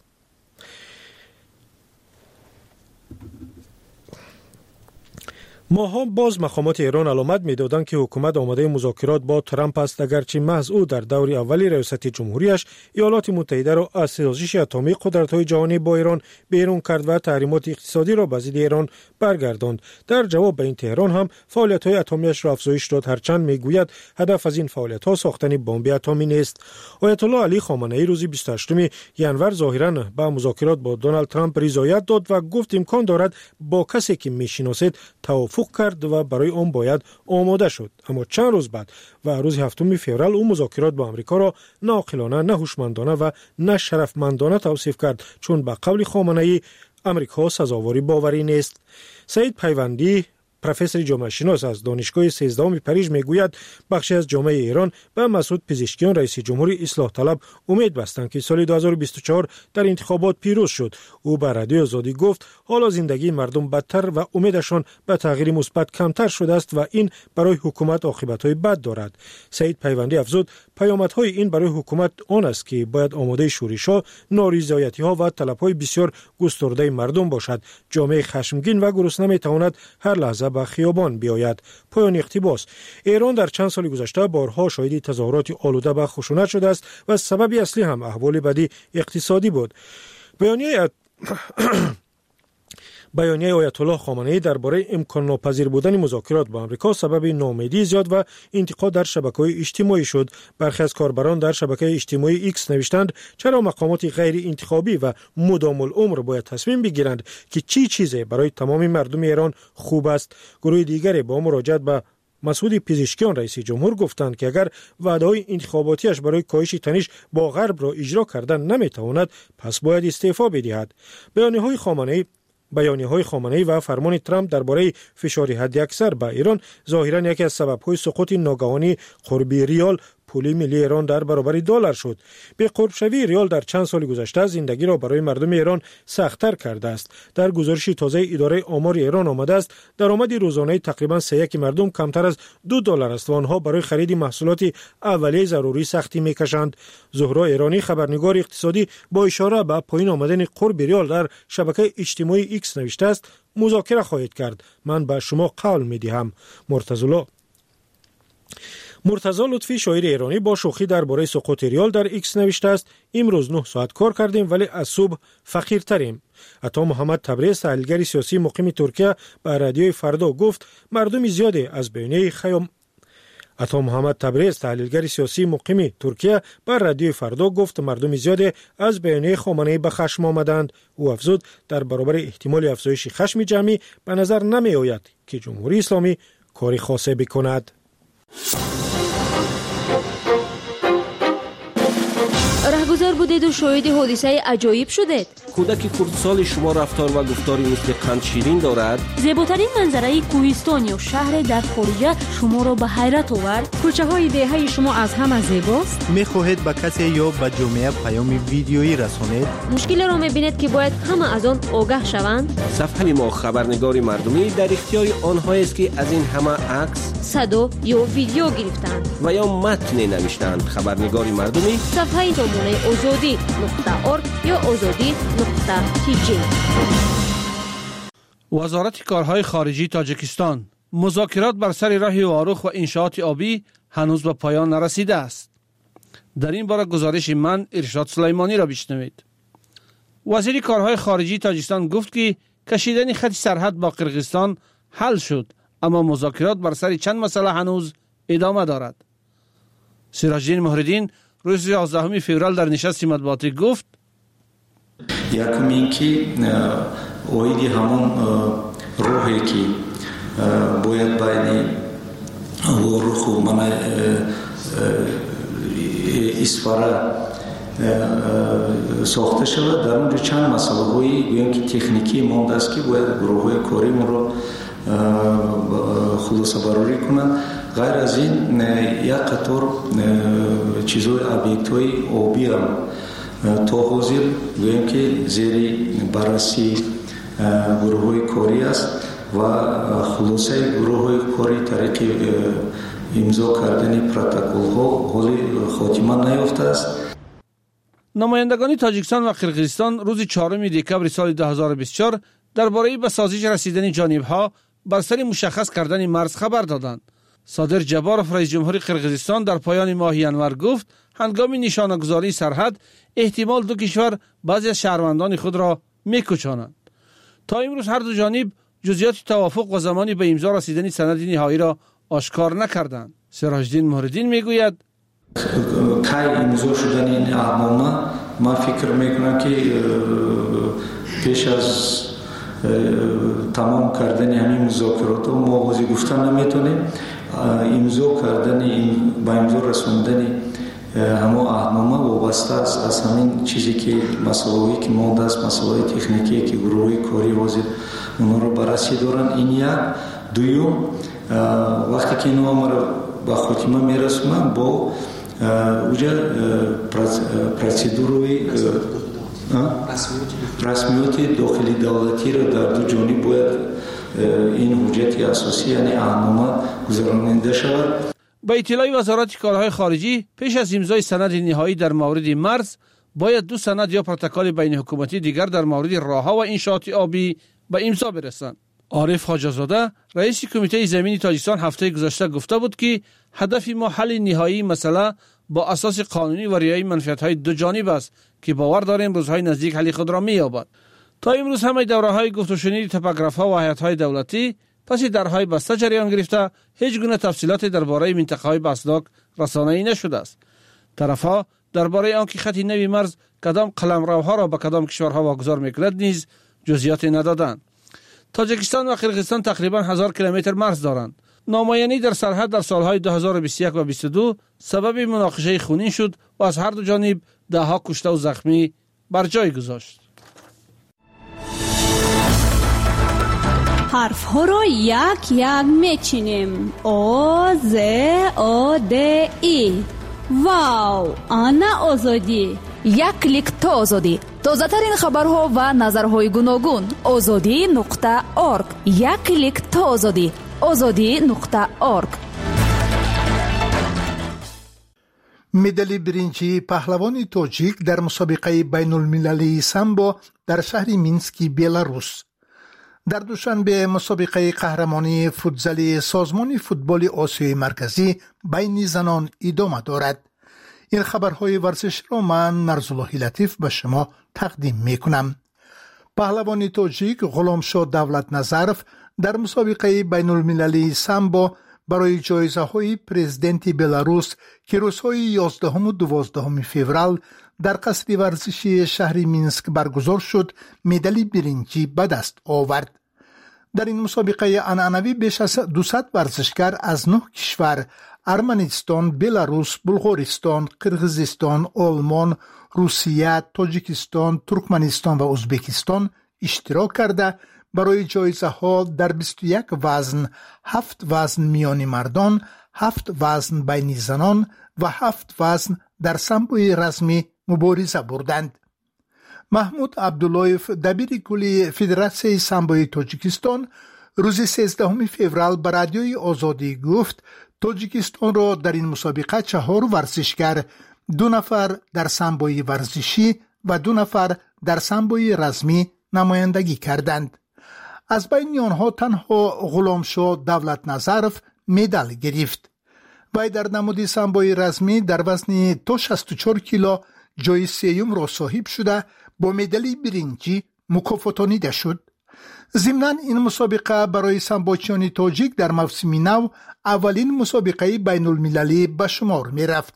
ماها باز مقامات ایران علامت می‌دادند که حکومت آماده مذاکرات با ترامپ است اگرچه محض او در دور اولی ریاست جمهوریش ایالات متحده را از سازش اتمی قدرت‌های جهانی با ایران بیرون کرد و تحریمات اقتصادی را به ضد ایران برگرداند. در جواب به این تهران هم فعالیت‌های اتمیش را افزایش داد هرچند می‌گوید هدف از این فعالیت‌ها ساختن بمب اتمی نیست. آیت الله علی خامنه‌ای روز بیست و هشتم ژانویه ظاهراً به مذاکرات با دونالد ترامپ رضایت داد و گفت امکان دارد با کسی که می‌شناسید توافق کرد و برای آن باید آماده شد. اما چند روز بعد و روز هفتم فوریه او مذاکرات با آمریکا را ناعاقلانه، نه هوشمندانه و نه شرفمندانه توصیف کرد چون به قول خامنه‌ای امریکا سزاوار باوری نیست. سعید پیوندی پروفسور جامعه شناس از دانشگاه سیزدهم پاریژ میگوید بخشی از جامعه ایران به مسعود پزشکیان رئیس جمهوری اصلاح طلب امید بستند که سال دو هزار و بیست و چهار در انتخابات پیروز شد. او به رادیو آزادی گفت حالا زندگی مردم بدتر و امیدشان به تغییر مثبت کمتر شده است و این برای حکومت عاقبت‌های بد دارد. سعید پیوندی افزود پیامدهای این برای حکومت آن است که باید آماده شورش‌ها، نارضایتی‌ها و طلب‌های بسیار گسترده مردم باشد. جامعه خشمگین و گرسنه می‌تواند هر لحظه به خیابان بیاید. پایان اقتباس. ایران در چند سال گذشته بارها شاهد تظاهرات آلوده به خشونت شده است و سبب اصلی هم احوال بدی اقتصادی بود. بیانیه بیانیه آیت الله خامنه‌ای درباره امکان ناپذیر بودن مذاکرات با آمریکا سبب ناامیدی زیاد و انتقاد در شبکه‌های اجتماعی شد. برخی از کاربران در شبکه اجتماعی ایکس نوشتند چرا مقامات غیر انتخابی و مدام العمر باید تصمیم بگیرند که چی چیزی برای تمام مردم ایران خوب است. گروه دیگری با مراجعت به مسعود پزشکیان رئیس جمهور گفتند که اگر وعده‌های انتخاباتیش برای کاهش تنش با غرب را اجرا کردن نمیتواند پس باید استعفا بدهد. بیانیه‌های خامنه‌ای بیانیه‌های خامنه‌ای و فرمان ترامپ درباره فشار حداکثر به ایران ظاهراً یکی از سبب‌های سقوط ناگهانی قرب ریال پول ملی ایران در برابر دلار شد. به قرب شوی ریال در چند سال گذشته زندگی را برای مردم ایران سخت‌تر کرده است. در گزارش تازه اداره آمار ایران آمده است درآمد روزانه تقریباً سه یک مردم کمتر از دو دلار است و آنها برای خرید محصولات اولیه ضروری سختی می‌کشند. زهرا ایرانی خبرنگار اقتصادی با اشاره به پایین آمدن قرب ریال در شبکه اجتماعی ایکس نوشته است مذاکره خواهید کرد. من به شما قول می‌دهم. مرتضی مرتضی لطفی شاعر ایرانی با شوخی درباره سقوط ریال در ایکس نوشته است امروز نه ساعت کار کردیم ولی از صبح فقیرتریم. عطا محمد تبریز تحلیلگر سیاسی مقیم ترکیه به رادیوی فردا گفت مردم زیادی از بیانیه خیام عطا محمد تبریز تحلیلگر سیاسی مقیم ترکیه به رادیوی فردا گفت مردم زیادی از بیانیه خامنه‌ای به خشم آمدند. او افزود در برابر احتمال افزایش خشم جمعی به نظر نمی آید که جمهوری اسلامی کاری خاصی بکند. رهگذر بودید و شاهد حادثه عجایب شدید. کودک کردسال شما رفتار و گفتاری مثل قند شیرین دارد. زیباترین منظره کوهستان یا شهر در خارج شما را به حیرت آورد. کوچه های دهه شما از همه زیباست. می‌خواهید به کسی یا به جامعه پیام ویدیویی رسانید؟ مشکل را می‌بینید که باید همه از آن آگاه شوند. صفحه ما خبرنگار مردمی در اختیار آنهایی است که از این همه عکس، صدا یا ویدیو گرفتند و یا متن نوشتند. خبرنگار مردمی صفحه نمونه آزادی نقطه ارگ یا آزادی نقطه تی جی. وزارت کارهای خارجی تاجیکستان مذاکرات بر سر راه آروخ و انشاءات آبی هنوز به پایان نرسیده است. در این باره گزارش من ارشاد سلیمانی را بشنوید. وزیر کارهای خارجی تاجیکستان گفت که کشیدن خط سرحد با قرقیزستان حل شد اما مذاکرات بر سر چند مسئله هنوز ادامه دارد. سراج‌الدین مهرالدین روز یازدهم فوریه در نشست مطبوعاتی گفت یکم این که اویدی همون روحی که باید بین روح و من اسفاره ساخته شود. در اونجا چند مسئله هایی گویم که تکنیکی مانده است که باید گروه های کاری ما رو خلاصه براری کنند. غیر از این یک قطار چیزهای ابیکت های آبی هم تا حاضر گویم که زیر بررسی گروه های کاری است و خلاصه گروه های کاری طریق امضا کردن پروتکل ها حالی خاتمه نیافته است. نمایندگان تاجیکستان و قرقیزستان روز چهارم دکمبر سال دو هزار و بیست و چهار درباره به سازش رسیدن جانبها بر سر مشخص کردن مرز خبر دادند. صادر جباروف رئیس جمهور قرقیزستان در پایان ماه ینور گفت هنگام نشانه‌گذاری سرحد احتمال دو کشور بعضی از شهروندان خود را می‌کشانند. تا امروز هر دو جانب جزئیات توافق و زمانی به امضا رسیدن سند نهایی را آشکار نکردند. سراج‌الدین مهرالدین میگوید کی امضا شدن این احنامه ما فکر میکنم که پیش از تمام کردن همین مذاکرات ما واضح گفتن نمیتونیم. امضا کردن این با امضا رسوندن همه احنامه وابسته است از همین چیزی که مسائلی که مانده است، مسائل تکنیکی که گروه کاری واضح اونا رو بررسی دارن. این یک. دوم وقتی که اینو ما رو به خاتمه میرسونن با اوجا پروسیدوروی رسمیات داخلی دولتی را در دو جانب باید این حجت اساسی یعنی احنامه گذراننده شود. با اطلاع وزارت کارهای خارجی پیش از امضای سند نهایی در مورد مرز باید دو سند یا پروتکل بین حکومتی دیگر در مورد راهها و انشاءات آبی به امضا برسند. عارف خواجه‌زاده رئیس کمیته زمینی تاجیکستان هفته گذشته گفته بود که هدف ما حل نهایی مسئله با اساس قانونی و رعایت منفعت‌های دو جانب است که باور داریم روزهای نزدیک حل خود را می‌یابد. تا امروز همه دوره‌های گفت و شنید تپوگراف‌ها و هیئت‌های دولتی پس درهای بسته جریان گرفته هیچ گونه تفصیلات درباره منطقه‌های بسناک رسانه‌ای نشده است. طرف‌ها درباره آنکه خط نوی مرز کدام قلمروها را به کدام کشورها واگذار می‌کند نیز جزئیات ندادند. تاجیکستان و قرقیزستان تقریباً هزار کیلومتر مرز دارند. نامایانی در سرحد در سالهای دو هزار و بیست و یک و بیست و دو سبب مناقشه خونین شد و از هر دو جانب ده ها کشته و زخمی بر جای گذاشت. حرف ها رو یک یک میچینیم. آ ز آ د ای. واو، آنا آزادی. یک کلیک تا آزادی. تازه ترین خبرها و نظرهای گوناگون. آزادی نقطه اورگ. یک کلیک تا آزادی. آزادی نقطه اورگ. مدال برنجی پهلوان تاجیک در مسابقه بین المللی سامبو در شهر مینسک بلاروس. در دوشنبه مسابقه قهرمانی فوتزالی سازمان فوتبال آسیای مرکزی بین زنان ادامه دارد. این خبرهای ورزش را من نرزالله لطیف به شما تقدیم می کنم. پهلوان تاجیک غلامشاه دولت نظرف در مسابقه بین المللی سامبو برای جایزه های پرزیدنت بلاروس که روزهای یازدهم و دوازدهم فوریه در قصر ورزشی شهر مینسک برگزار شد، مدال برنجی به دست آورد. در این مسابقه عنعنوی بیش از دویست ورزشکار از نه کشور ارمنستان، بلاروس، بلغارستان، قرغیزستان، آلمان، روسیه، تاجیکستان، ترکمنستان و ازبکستان اشتراک کرده برای جایزه ها در بیست و یک وزن، هفت وزن میان مردان، هفت وزن بین زنان و هفت وزن در سامبوی رسمی مبارزه بردند. محمود عبداللهیف دبیر کلی فدراسیون سامبوی تاجیکستان روز سیزدهم فوریه به رادیوی آزادی گفت تاجیکستان را در این مسابقه چهار ورزشکار، دو نفر در سامبوی ورزشی و دو نفر در سامبوی رسمی نمایندگی کردند. از بین آنها تنها غلامشاه دولت نظرف مدال گرفت. وی در نماد سامبوی رسمی در وزن تا شصت و چهار کیلو جای سیوم را صاحب شده با مدال برنجی مکافاتانیده شد. ضمناً این مسابقه برای سامبوچیان تاجیک در موسم نو اولین مسابقه بین المللی به شمار می رفت.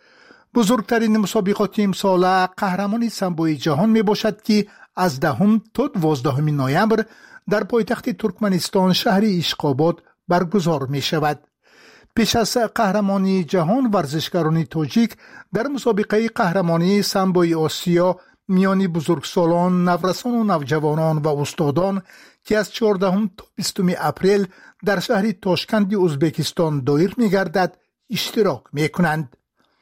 بزرگترین مسابقات امساله قهرمانی سامبوی جهان می باشد که از دهم تا دوازدهم نوامبر در پایتخت ترکمنستان شهر اشخاباد برگزار می شود. پیش از قهرمانی جهان ورزشکاران تاجیک در مسابقه قهرمانی سامبوی آسیا میان بزرگسالان، نورسان و نوجوانان و استادان که از چهاردهم تا بیستم اپریل در شهر تاشکند ازبکستان دایر می گردد اشتراک می کنند.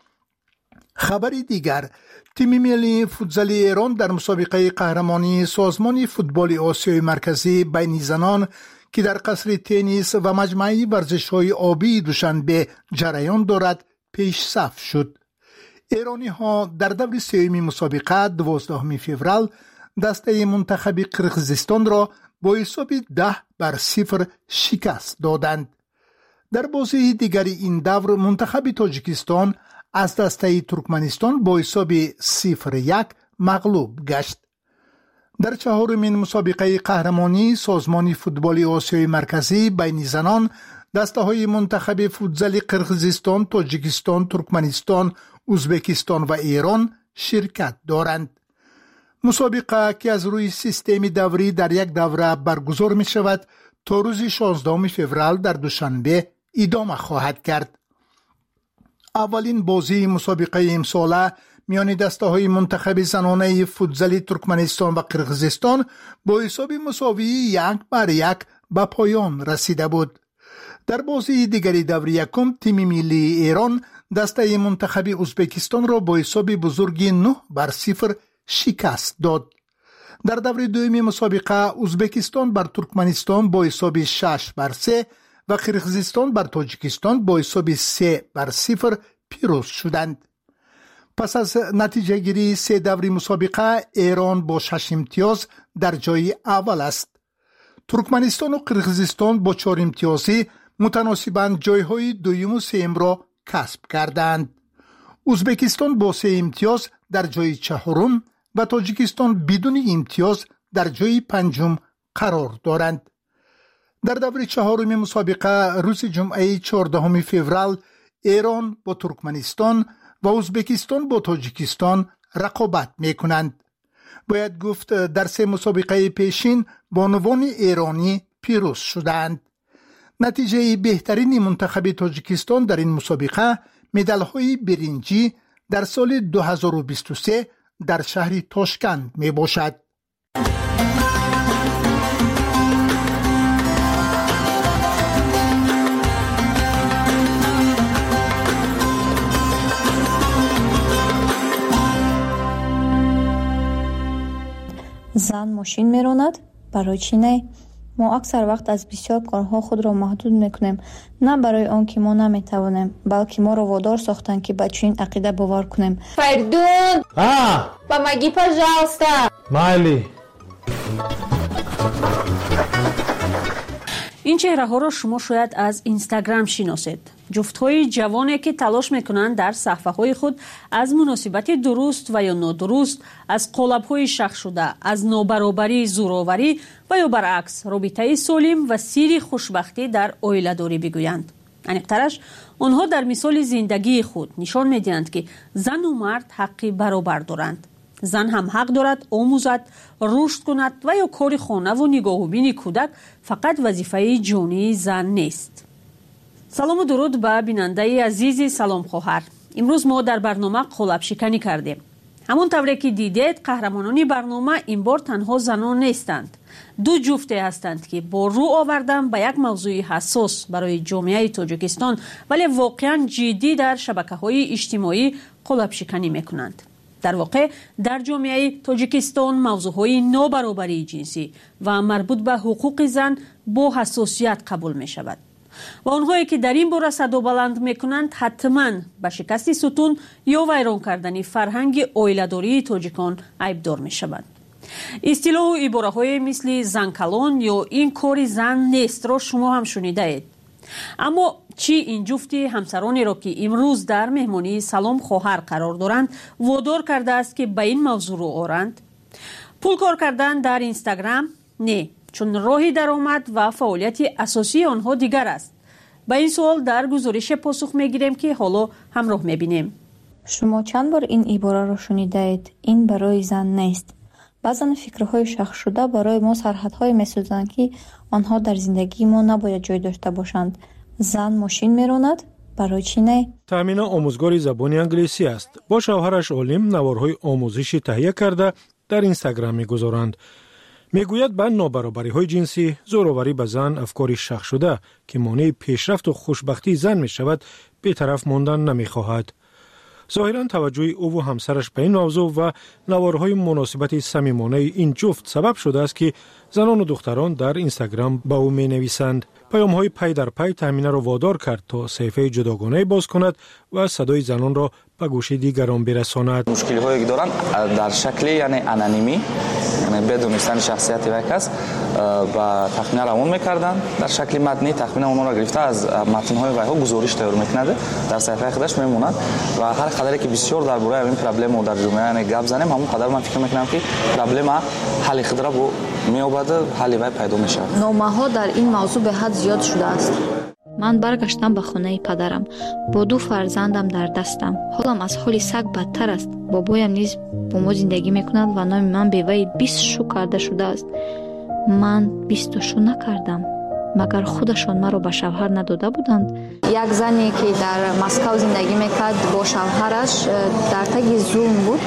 خبری دیگر، تیم ملی فوتزال ایران در مسابقه قهرمانی سازمان فوتبال آسیای مرکزی بین زنان که در قصر تنیس و مجمع ورزش‌های آبی دوشنبه جریان دارد پیش صف شد. ایرانی ها در دور سوم مسابقه دوازدهم فوریه دسته منتخب قرغیزستان را با حساب ده بر صفر شکست دادند. در بازی دیگری این دور منتخب تاجیکستان از دسته ترکمنستان با حساب صفر یک مغلوب گشت. در چهارمین مسابقه قهرمانی سازمان فوتبال آسیای مرکزی بین زنان دسته های منتخب فوتزال قرغیزستان، تاجیکستان، ترکمنستان، ازبکستان و ایران شرکت دارند. مسابقه که از روی سیستم دوری در یک دوره برگزار می شود تا روز شانزدهم فوریه در دوشنبه ادامه خواهد کرد. اولین بازی مسابقه امساله میان دسته های منتخب زنانه فوتزال ترکمنستان و قرغیزستان با حساب مساوی یک بر یک به پایان رسیده بود. در بازی دیگری دور یکم تیم ملی ایران دسته منتخب ازبکستان را با حساب بزرگ نه بر صفر شکست داد. در دور دوم مسابقه ازبکستان بر ترکمنستان با حساب شش بر سه و قرغیزستان بر تاجیکستان با حساب سه بر صفر پیروز شدند. پس از نتیجه گیری سه دوری مسابقه ایران با شش امتیاز در جای اول است. ترکمنستان و قرغیزستان با چهار امتیازی متناسباً جایهای دوم و سوم را کسب کردند. ازبکستان با سه امتیاز در جای چهارم و تاجیکستان بدون امتیاز در جای پنجم قرار دارند. در دور چهارم مسابقه روز جمعه چهاردهم فوریه ایران با ترکمنستان و ازبکستان با تاجیکستان رقابت می کنند. باید گفت در سه مسابقه پیشین بانوان ایرانی پیروز شدند. نتیجه بهترین منتخب تاجیکستان در این مسابقه مدال‌های برنجی در سال دو هزار و بیست و سه در شهر تاشکند می باشد. зан мошин меронад, барои чӣ не? мо аксар вақт аз бисёр корҳо худро маҳдуд мекунем, на барои он ки мо наметавонем, балки моро водор сохтанд ки ба чунин ақида бовар кунем. Фаридун! А! Помоги, пожалуйста! Майли! ин чеҳраҳоро шумо шояд аз Инстаграм шиносед. ҷуфтҳои ҷавоне ки талош мекунанд дар саҳфаҳои худ аз муносибати дуруст ва ё нодуруст, аз қолабҳои шахшуда, аз нобаробарӣ, зӯроварӣ ва ё баръакс робитаи солим ва сирри хушбахтӣ дар оиладорӣ бигӯянд. аниқтараш, онҳо дар мисоли зиндагии худ нишон медиҳанд ки зану мард ҳаққи баробар доранд. зан ҳам ҳақ дорад омӯзад, рушд кунад ва ё кори хонаву нигоҳубини кӯдак фақат вазифаи ҷонии зан нест. салому дуруд ба бинандаи азизи Салом хоҳар. имрӯз мо дар барнома қолабшиканӣ кардем. ҳамон тавре ки дидед, қаҳрамонони барнома ин бор танҳо занон нестанд. ду ҷуфте ҳастанд ки бо рӯ овардан ба як мавзӯи ҳассос барои ҷомеаи Тоҷикистон, вале воқеан ҷиддӣ дар шабакаҳои иҷтимоӣ қолабшиканӣ мекунанд. дар воқеъ дар ҷомеаи Тоҷикистон мавзӯъҳои нобаробарии ҷинсӣ ва марбут ба ҳуқуқи зан бо ҳассосият қабул мешавад. ва онҳое ки дар ин бора садо баланд мекунанд, ҳатман ба шикасти сутун ё вайрон кардани фарҳанги оиладории тоҷикон айбдор мешаванд. истилоҳу ибораҳое мисли занкалон ё ин кори зан нестро шумо ҳам шунидаед. аммо чӣ ин ҷуфти ҳамсаронеро ки имрӯз дар меҳмонии Салом хоҳар қарор доранд водор кардааст ки ба ин мавзӯъ рӯ оранд? пул кор кардан дар Инстаграм? Не, чун роҳи даромад ва фаъолияти асосии онҳо дигар аст. ба ин суол дар гузорише посух мегирем ки ҳоло ҳамроҳ мебинем. шумо чанд бор ин ибораро шунидаед? ин барои зан нест. баъзан фикрҳои шахшшуда барои мо сарҳадҳое месозанд ки онҳо дар зиндагии мо набояд ҷой дошта бошанд. зан мошин меронад, барои чӣ не? таъмина омӯзгори забони англисӣ аст. бо шавҳараш олим наворҳои омӯзишӣ таҳия карда дар Инстаграм мегузоранд. мегӯяд ба нобаробариҳои ҷинсӣ, зӯроварӣ ба зан афкори шахшуда ки монеи пешрафту хушбахтии зан мешавад, бетараф мондан намехоҳад. зоҳиран таваҷҷӯҳи ӯву ҳамсараш ба ин мавзӯъ ва наворҳои муносибати самимонаи ин ҷуфт сабаб шудааст ки занону духтарон дар Инстаграм ба ӯ менависанд. паёмҳои пай дар пай таъминаро водор кард то саҳифаи ҷудогонаи боз кунад ва садои занонро ба гӯши дигарон бирасонад. мушкилиҳое ки доранд дар шакли яъне анонимӣ, яъне бедонистани шахсияти вай кас ба тахмина равон мекарданд. дар шакли матнӣ тахмина онро гирифта аз матнҳои вайҳо гузориш тайёр мекунад, дар саҳифаи худаш мемонад ва ҳар қадаре ки бисёр дар бораи ин проблема дар ҷомеа яъне гап занем, ҳамон қадар ман фикр мекунам ки проблема ҳалли худро бо меёбад, ҳалли вай пайдо мешавад. номаҳо дар ин мавзӯъ беҳад зиёд шудааст. ман баргаштам ба хонаи падарам бо ду фарзандам дар дастам. ҳолам аз ҳоли саг бадтар аст. бобоям низ бо мо зиндагӣ мекунад ва номи ман беваи бист шу карда шудааст. ман бисту шу накардам. магар худашон маро ба шавҳар надода буданд? як зане ки дар Москав зиндагӣ мекард бо шавҳараш дар таги зулм буд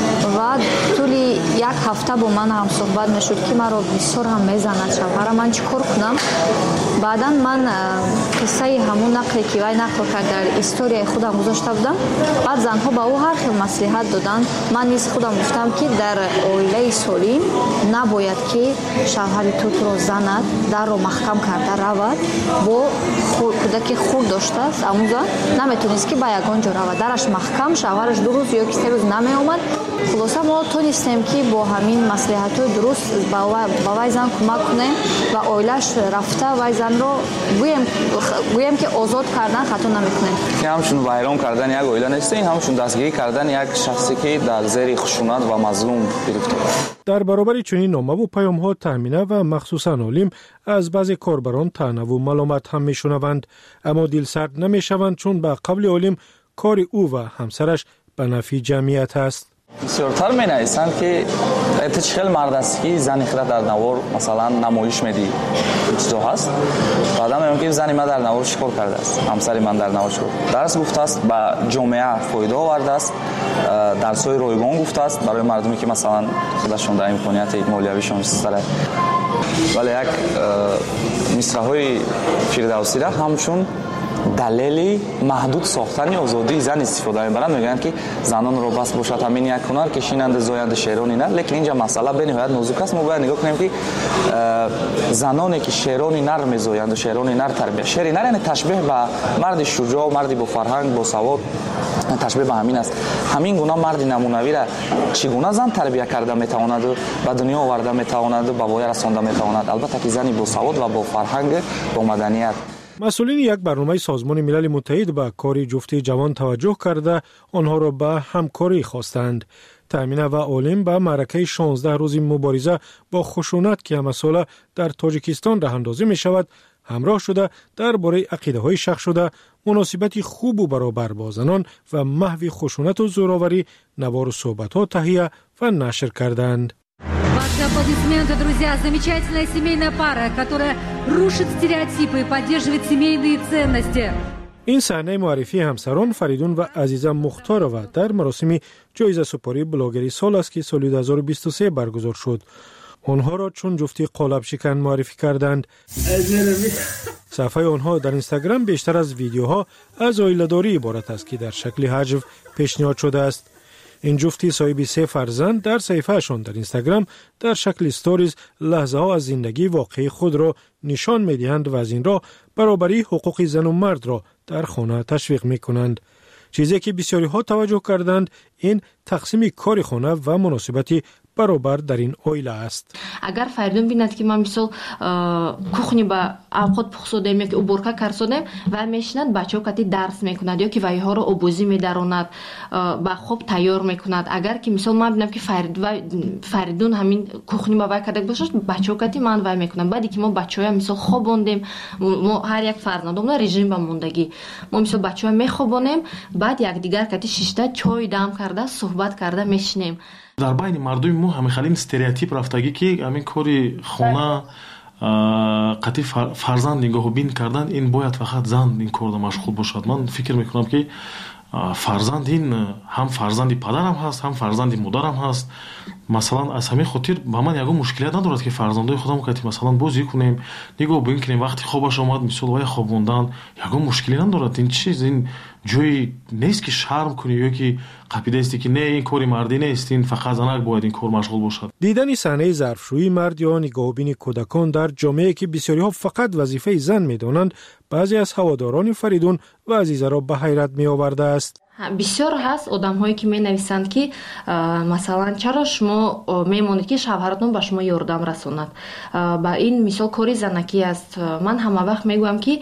ва тӯли як ҳафта бо ман ҳам суҳбат мешуд ки маро бисёр ҳам мезанад шавҳарам, ман чӣ кор кунам? баъдан ман қиссаи ҳамун нақле ки вай нақл кард дар историяи худам гузошта будам. баъд занҳо ба ӯ ҳар хел маслиҳат доданд. ман низ худам гуфтам ки дар оилаи солим набояд ки шавҳари ту туро занад, дарро маҳкам карда равад, бо кӯдаки хурд доштааст амӯзад, наметонист ки ба ягон ҷо равад, дараш маҳкам, шавҳараш ду рӯз ё ки се рӯз намеомад. хулоса мо тонистем ки бо ҳамин маслиҳатҳои дуруст ба вай зан кӯмак кунем ва оилаш рафта вай занро гӯем ки озод кардан хато намекунем. ҳамчун вайрон кардан як оила нест, ин ҳамчун дастгирӣ кардан як шахсе ки дар зери хушунат ва мазлум гирифтор аст. дар баробари чунин номаву паёмҳо таъмина ва махсусан олим аз баъзе корбарон таънаву маломат ҳам мешунаванд, аммо дилсард намешаванд, чун ба қавли олим кори ӯ ва ҳамсараш ба нафъи ҷамъият аст. бисёртар менависанд ки эта чӣ хел мард аст ки зани худро дар навор масалан намоиш медиҳи чизо ҳаст. баъдан меён ки зани ман дар навор чӣ кор кардааст, ҳамсари ман дар навор чӣ кор дарс гуфтааст, ба ҷомеа фоида овардааст, дарсҳои ройгон гуфтааст барои мардуме ки масалан худашон дар имконияти молиявишон истара. вале як мисраҳои фирдавсиро ҳамчун دلیلی محدود ساختن آزادی زن استفاده می‌برند. میگن که زنان رو بس باشد همین یک هنر که شیننده زاینده شعرانی نه، لیکن اینجا مسئله به نهایت نازک است. ما باید نگاه کنیم که زنانی که شعرانی نر می‌زایند و شعرانی نر تربیت، شعری نر یعنی تشبیه به مرد شجاع، مردی با فرهنگ، با سواد، تشبیه به همین است. همین گونه مرد نمونوی را چگونه زن تربیت کرده میتواند و به دنیا آورده میتواند و به پایان رسانده میتواند. البته که زنی با سواد و با فرهنگ، با مدنیت. مسئولین یک برنامه سازمان ملل متحد به کار جفتی جوان توجه کرده آنها را به همکاری خواستند. تامین و عالم به معرکه شانزده روزی مبارزه با خشونت که مسئله در تاجیکستان راه اندازی می شود همراه شده درباره عقیده های شخص شده مناسبت خوب و برابر با زنان و محو خشونت و زوراوری نوار صحبت ها تهیه و نشر کردند. Ваши аплодисменты, друзья. Замечательная семейная пара, которая рушит стереотипы и поддерживает семейные ценности. این صحنه معرفی همسران فریدون و عزیزه مختارова در مراسم جایزه سپاری بلاگری سال است که سال دو هزار و بیست و سه برگزار شد. آنها را چون جفتی قالب شکن معرفی کردند. صفحه آنها در اینستاگرام بیشتر از ویدیوها از عائله‌داری عبارت است که در شکل حجو پیشنهاد شده است. این جفتی صاحب سه فرزند در صفحه‌شان در اینستاگرام در شکل استوریز لحظه ها از زندگی واقعی خود را نشان می‌دهند و از این را برابری حقوق زن و مرد را در خانه تشویق می‌کنند. چیزی که بسیاری ها توجه کردند این تقسیم کار خانه و مناسبتی برابر در این عائله است. اگر فریدون بیند که ما مثلا کوخنی با اوقات پخسودیم یا که اوبورکا کرسودیم و میشند بچه‌ها کتی درس میکند یا که وایها رو آبوزی میداروند با خوب تیار میکند. اگر که مثلا ما ببینم که فرید و فریدون همین کوخنی با وای کرده باشه بچه‌ها کتی من وای میکنم. بعدی که ما بچه‌ها مثلا خوابوندیم ما هر یک فرزندمون رژیم با موندگی ما مثلا بچه‌ها میخوابونیم بعد یک دیگر کتی شیشته چای دم کرده صحبت کرده میشنیم. در بین مردم ما همین استریوتیپ رفتگی که همین کاری خونه قطعی فرزند نگاه بین کردن این باید فقط زن این کار مشغول باشد. من فکر میکنم که فرزند این هم فرزندی پدرم هست هم فرزندی مادرم هست. مثلا از همین خاطر با من یگو مشکلیت ندارد که فرزندای خودم که مثلا بازی کنیم نگاه بین کنیم وقتی خوابش اومد مثلا وای خوابوندن یگو مشکلی ندارد. این چیز این جوی نیست که شرم کنی یا که قاعده است که نه این کاری مردی نیست این فقط زنک باید این کار مشغول باشد. دیدن صحنه ظرفشویی مرد یا نگاهبین کودکان در جامعه که بسیاری ها فقط وظیفه زن میدانند بعضی از هواداران فریدون و عزیزه را به حیرت می آورده است. بسیار هست آدم هایی که می نویسند که مثلا چرا شما میمونید که شوهرتون به شما یاردم رساند. با این مثال کاری زنکی است. من همه وقت میگویم که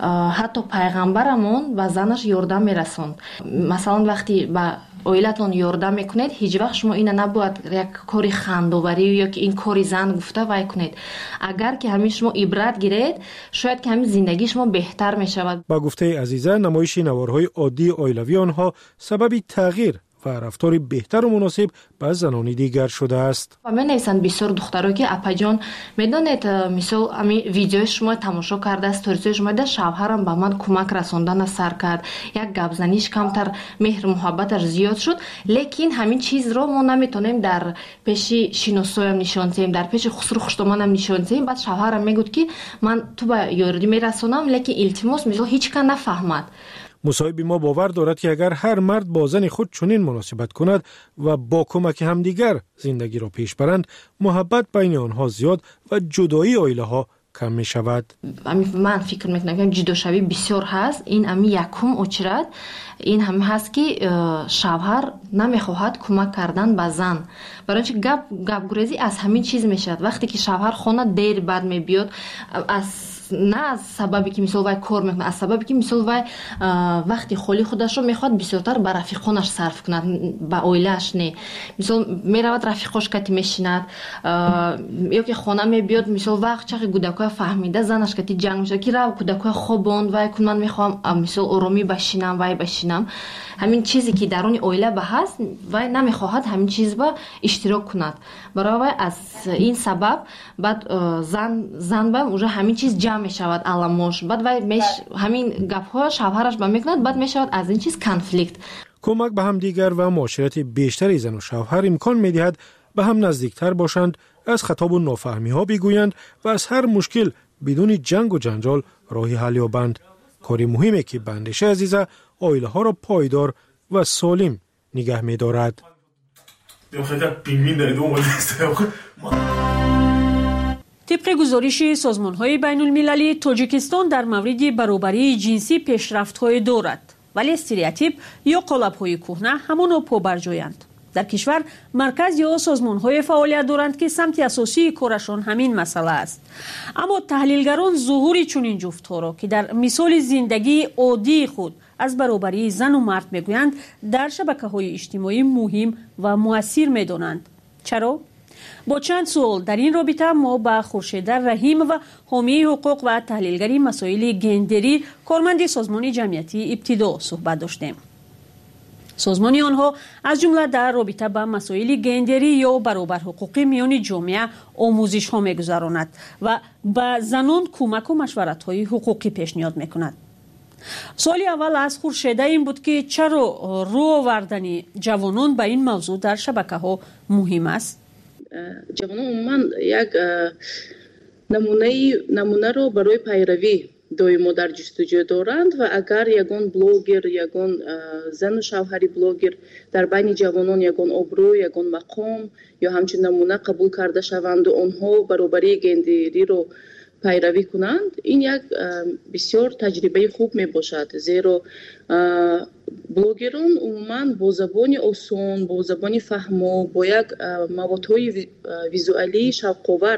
حتی پیغمبرمون به زنش یاردم میرسوند. مثلا وقتی با اویلتون یاردم میکنید هیچ وقت شما اینو نباید یک کاری خندوبری یا که این کاری زن گفته وای کنید. اگر که همین شما عبرت گیرید شاید که همین زندگی شما بهتر میشود. با گفته عزیزه نمایش نوارهای عادی عائلوی آنها سبب تغییر و رفتار بهتر و مناسب با زنان دیگر شده است. و من نویسند بسیار دخترها که اپا جان میدونید مثلا همین ویدیو شما تماشا کرده استوریز شما ده شوهرم به من کمک رساندن سر کرد یک گپ زنیش کمتر مهر محبتش زیاد شد لیکن همین چیز رو ما نمیتونیم در پیش شینوسویم نشون دهیم در پیش خسرو خشتمانم نشون دهیم. بعد شوهرم میگفت که من تو با یاردی میرسونم لیکن التماس مثلا هیچ کس نفهمد. مصاحب ما باور دارد که اگر هر مرد با زن خود چنین مناسبت کند و با کمک همدیگر زندگی را پیش برند محبت بین آنها زیاد و جدایی عائله ها کم می شود. من فکر میکنم که جداشوی بسیار هست. این امی یکم اچرد این هم هست که شوهر نمیخواهد کمک کردن به زن برای اینکه گپ گپ گریزی از همین چیز میشد. وقتی که شوهر خونه دیر بعد میبیاد از نه از سببی که مثلا وای کار میکنه از سببی که مثلا وای وقتی خالی خودش رو میخواد بسیارتر به رفیقانش صرف کند با عائله‌اش نه. مثلا میرود رفیقاش کتی میشیند یا که خانه میبیاد مثلا وقت چقدر کودکای فهمیده زنش کتی جنگ میشه که رو کودکای خوابوند وای کن من میخوام مثلا آرامی بشینم وای بشینم. همین چیزی که درون عائله به هست وای نمیخواهد همین چیز با اشتراک کند. برای از این سبب بعد زن زن با اونجا همین چیز جمع میشود علامش بعد وای میش همین گپ‌ها شوهرش با میکند بعد میشود از این چیز کانفلیکت. کمک به هم دیگر و معاشرت بیشتری زن و شوهر امکان میدهد به هم نزدیکتر باشند از خطاب و نافهمی ها بگویند و از هر مشکل بدون جنگ و جنجال راهی حل یابند. کاری مهمه که به اندیشه عزیزه آیله ها را پایدار و سالم نگه می دارد. طبق گزارش سازمان‌های بین‌المللی، تاجیکستان در مورد برابری جنسی پیشرفت‌های دارد، ولی استریوتیپ یا قالب‌های کهنه همانا پابرجایند. در کشور مرکز یا سازمان‌های فعالیت دارند که سمت اساسی کارشان همین مسئله است. اما تحلیلگران ظهور چنین جفت‌ها را که در مثال زندگی عادی خود از برابری زن و مرد میگویند در شبکه‌های اجتماعی مهم و مؤثر می‌دانند. چرا؟ با چند سوال در این رابطه ما با خورشید رحیم و حامی حقوق و تحلیلگری مسائل گندری کارمند سازمان جمعیتی ابتدا صحبت داشتیم. سازمان آنها از جمله در رابطه با مسائل گندری یا برابر حقوقی میان جامعه آموزش ها میگذراند و به زنان کمک و مشورت های حقوقی پیشنهاد میکند. سوالی اول از خورشید این بود که چرا رو آوردن جوانان به این موضوع در شبکه ها مهم است؟ جوانان عموما یک نمونه نمونه رو برای پیروی دائما در جستجو دارند و اگر یگان بلوگر یگان زن و شوهری بلوگر در بین جوانان یگان ابرو یگان مقام یا همچنین نمونه قبول کرده شوند و آنها برابری گندری رو پیروی کنند، این یک بسیار تجربه خوب می باشد، زیرا بلوگران عموما با زبان آسان، با زبان فهمو، با یک موادهای ویزوالی شوق‌آور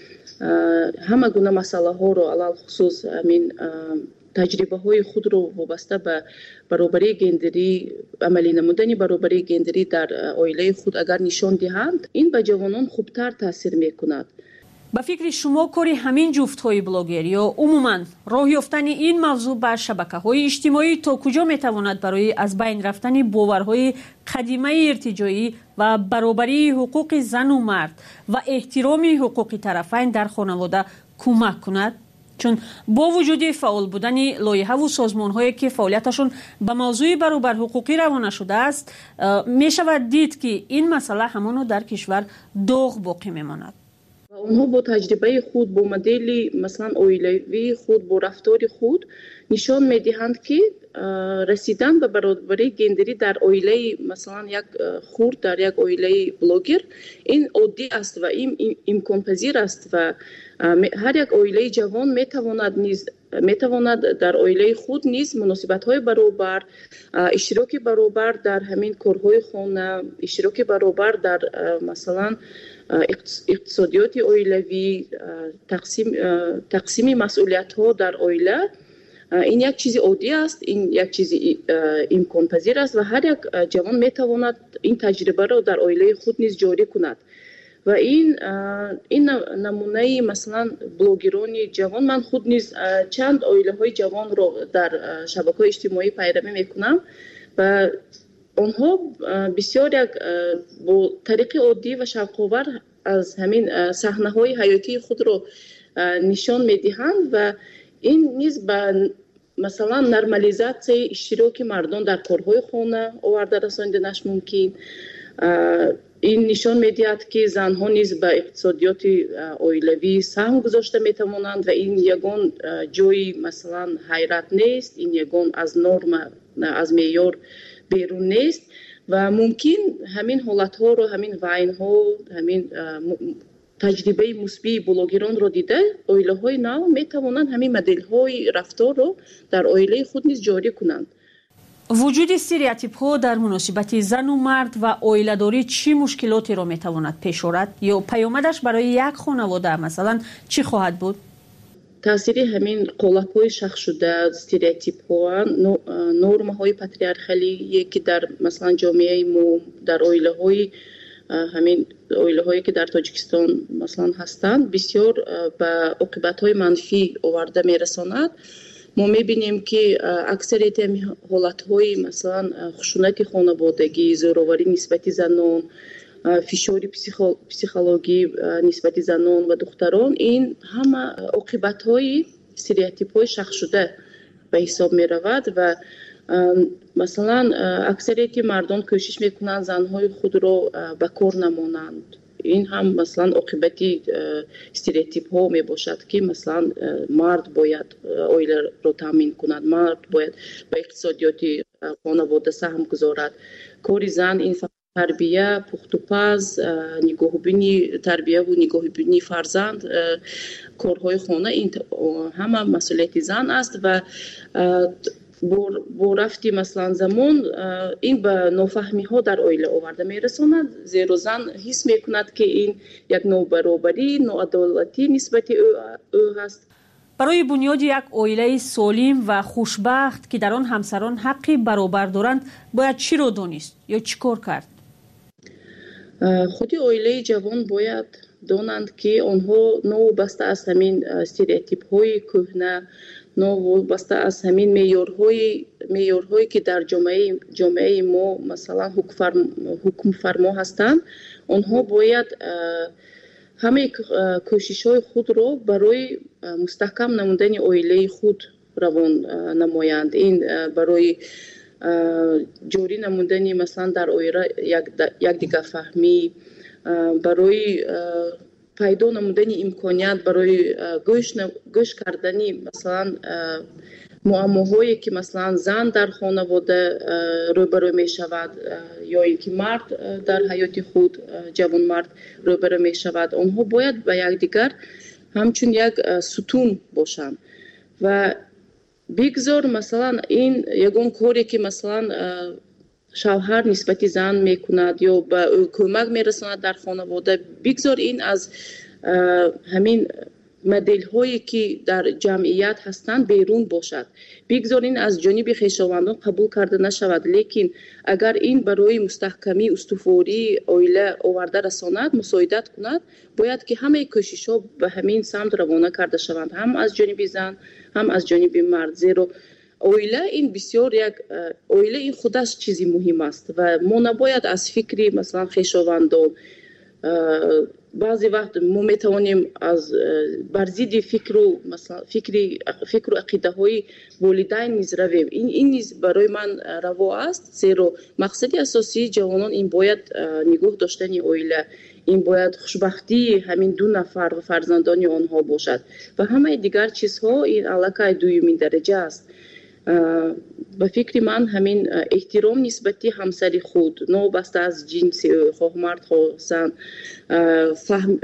همه گونه مسئله ها رو علل خصوص همین تجربه های خود رو وابسته به برابری گندری، عملی نمودن برابری گندری در عائله خود اگر نشان دهند، این به جوانان خوبتر تاثیر میکند. به فکر شما کاری همین جفت‌های بلاگر یا عموماً راه یافتن این موضوع بر شبکه‌های اجتماعی تا کجا میتواند برای از بین رفتن باورهای قدیمی ارتجاعی و برابری حقوق زن و مرد و احترام حقوق طرفین در خانواده کمک کند؟ چون با وجود فعال بودن لایحه و سازمان‌هایی که فعالیتشون به موضوع برابر حقوقی روانه شده است، میشود دید که این مسئله همانو در کشور داغ باقی میماند. اونها با تجربه خود، با مدل مثلا عائلوی خود، با رفتار خود نشان میدهند که رسیدن به برابری گندری در عائله مثلا یک خرد، در یک عائله بلوگر، این عادی است و این امکان پذیر است و هر یک عائله جوان میتواند نیز میتواند در عائله خود نیز مناسبت‌های برابر، اشتراک برابر در همین کارهای خانه، اشتراک برابر در مثلا اقتصادیات عائلوی، تقسیم تقسیم مسئولیت‌ها در عائله، این یک چیز عادی است، این یک چیز امکان پذیر است و هر یک جوان میتواند این تجربه را در عائله خود نیز جاری کند. و این این نمونه مثلا بلوگران جوان، من خود نیز چند عائله‌های جوان را در شبکه‌های اجتماعی پیروی میکنم و آنها بسیار یک با طریق عادی و شوق‌آور از همین صحنه‌های حیاتی خود را نشان میدهند و این نیز به مثلا نرمالیزاسیون اشتراک مردان در کارهای خانه آورده رساندنش ممکن. این نشان میدهد که زنها نیز به اقتصادیات عائلوی سهم گذاشته میتوانند و این یگان جای مثلا حیرت نیست، این یگان از نرم، از معیار بیرون نیست و ممکن همین حالت ها رو، همین وین ها، همین تجربه مثبت بلوگران رو دیده عائله های نو میتوانند همین مدل های رفتار رو در عائله خود نیز جاری کنند. وجود استریوتیپ ها در مناسبت زن و مرد و عائله داری چی مشکلاتی رو میتواند پیش آورد یا پیامدش برای یک خانواده مثلا چی خواهد بود؟ تاثیر همین قالب‌های شخص شده، استریوتیپ‌ها، نرم‌های پاتریارخالی که در مثلا جامعه ما، در عائله‌های همین عائله‌هایی که در تاجیکستان مثلا هستند، بسیار به عاقبت‌های منفی آورده میرساند. ما می‌بینیم که اکثریت حالت‌های مثلا خشونت خانوادگی، زورآوری نسبت زنان، فشار پسیخولوژی نسبت زنان و دختران، این همه عاقبت‌های استریوتیپ‌های شخص شده به حساب می‌رود و مثلا اکثریت مردم کوشش میکنند زنهای خود را به کار نمانند. این هم مثلا عاقبتی استریوتیپ ها می باشد که مثلا مرد باید اویله رو تامین کند، مرد باید به اقتصادیات خانواده سهم گذارد. کاری زن این تربیه، پخت و پز، نگاهبینی تربیه و نگاهبینی فرزند، کارهای خانه، این همه مسئولیت زن است و با رفتی مثلا زمان این به نافهمی ها در عائله آورده می رساند، زیرا زن حس می کند که این یک نابرابری، ناعدالتی نسبت او هست. برای بنیاد یک عائله سالم و خوشبخت که در آن همسران حقی برابر دارند باید چی رو دانست یا چی کار کرد؟ خودی عائله جوان باید دانند که آنها نوابسته از همین استریوتیپ های کهنه، نوابسته از همین معیارهای معیارهایی که در جامعه جامعه ما مثلا حکم فرما هستند، آنها باید همه کوشش های خود را برای مستحکم نمودن عائله خود روان نمایند. این برای جوری نمودن مثلا در عائله یک دیگر فهمی، برای پیدا نمودن امکانیت برای گوش گوش کردنی مثلا معماهایی که مثلا زن در خانواده روبرو می شود یا اینکه مرد در حیات خود جوان مرد روبرو می شود، آنها باید به یکدیگر همچون یک ستون باشند و بگذار مثلا این یگان کاری که مثلا شوهر نسبت زن میکند یا به او کمک میرساند در خانواده، بگذار این از همین مدل هایی که در جمعیت هستند بیرون باشد، بگذار این از جانب خویشاوندان قبول کرده نشود. لیکن اگر این برای مستحکمی استواری عائله آورده رساند، مساعدت کند، باید که همه کوشش ها به همین سمت روانه کرده شوند، هم از جانب زن هم از جانب مرد. زیرا عائله این بسیار یک عائله این خودش چیزی مهم است و ما نباید از فکری مثلا خویشاوندان بعضی وقت ما میتوانیم از برزید فکر و مثلا فکری فکر و عقیده های والدین نیز رویم. این این نیز برای من روا است، زیرا مقصد اساسی جوانان این باید نگاه داشتن عائله، این باید خوشبختی همین دو نفر و فرزندان آنها باشد و همه دیگر چیزها این علاقه دومین درجه است. به فکر من همین احترام نسبتی همسری خود، نوبسته از جنس خواه مرد خواه زن، فهم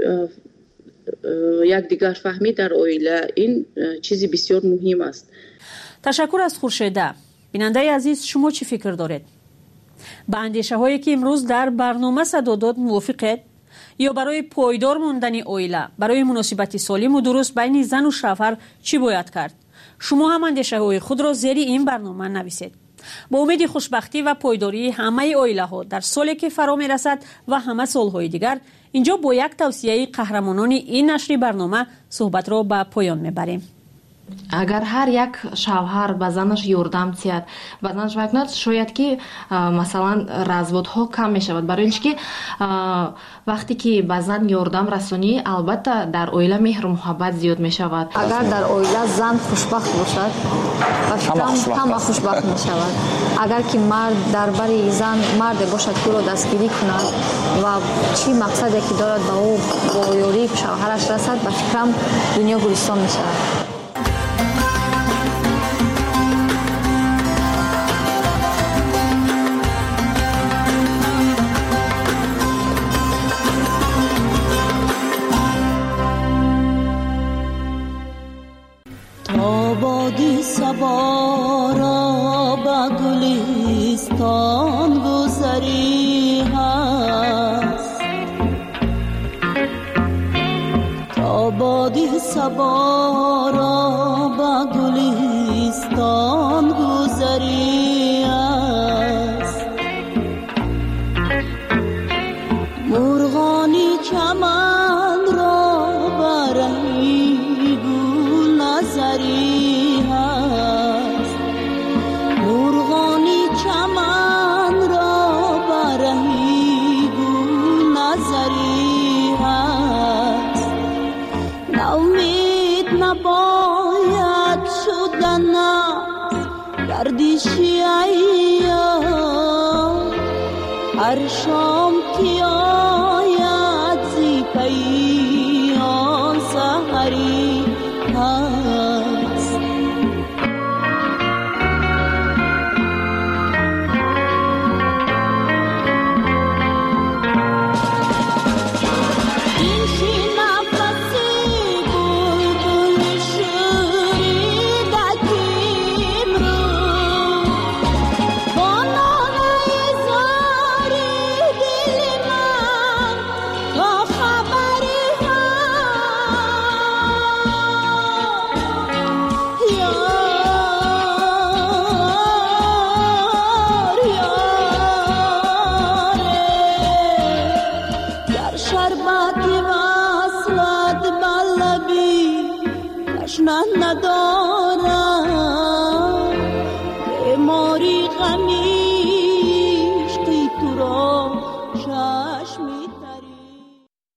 یک دیگر فهمی در عائله، این چیزی بسیار مهم است. تشکر از خورشیده. بیننده عزیز، شما چی فکر دارید؟ به اندیشه هایی که امروز در برنامه صدا داد موافقید؟ یا برای پایدار موندن عائله، برای مناسبت سالم و درست بین زن و شوهر چی باید کرد؟ شما هم اندیشه های خود را زیر این برنامه نویسید. با امید خوشبختی و پایداری همه عائله ها در سالی که فرا می رسد و همه سالهای دیگر، اینجا با یک توصیه قهرمانان این نشر برنامه صحبت را به پایان می بریم. اگر هر یک شوهر به زنش یاردم تید و زنش بکند، شاید که مثلا разводها کم می شود، برای اینکه وقتی که به زن یاردم رسانی البته در عائله مهر و محبت زیاد می شود. اگر در عائله زن خوشبخت باشد و فکرم همه خوشبخت می شود. اگر که مرد در بری زن مرد باشد که رو دستگیری کند و چی مقصدی که دارد به او با یاری شوهرش رسد، به فکرم دنیا گلستان می شود. آبادی سوارا با گلستان گذری هست، آبادی سوارا با گلستان گذری هست، مرغانی چمن را برای گل نظری هست، مرغانی چمن را برای گل نظری هست، نومید نباید شدن گردشی ایام، هر شام که آید ز ای آن سحری هست. شربت وصلت بلبی تشنه ندارم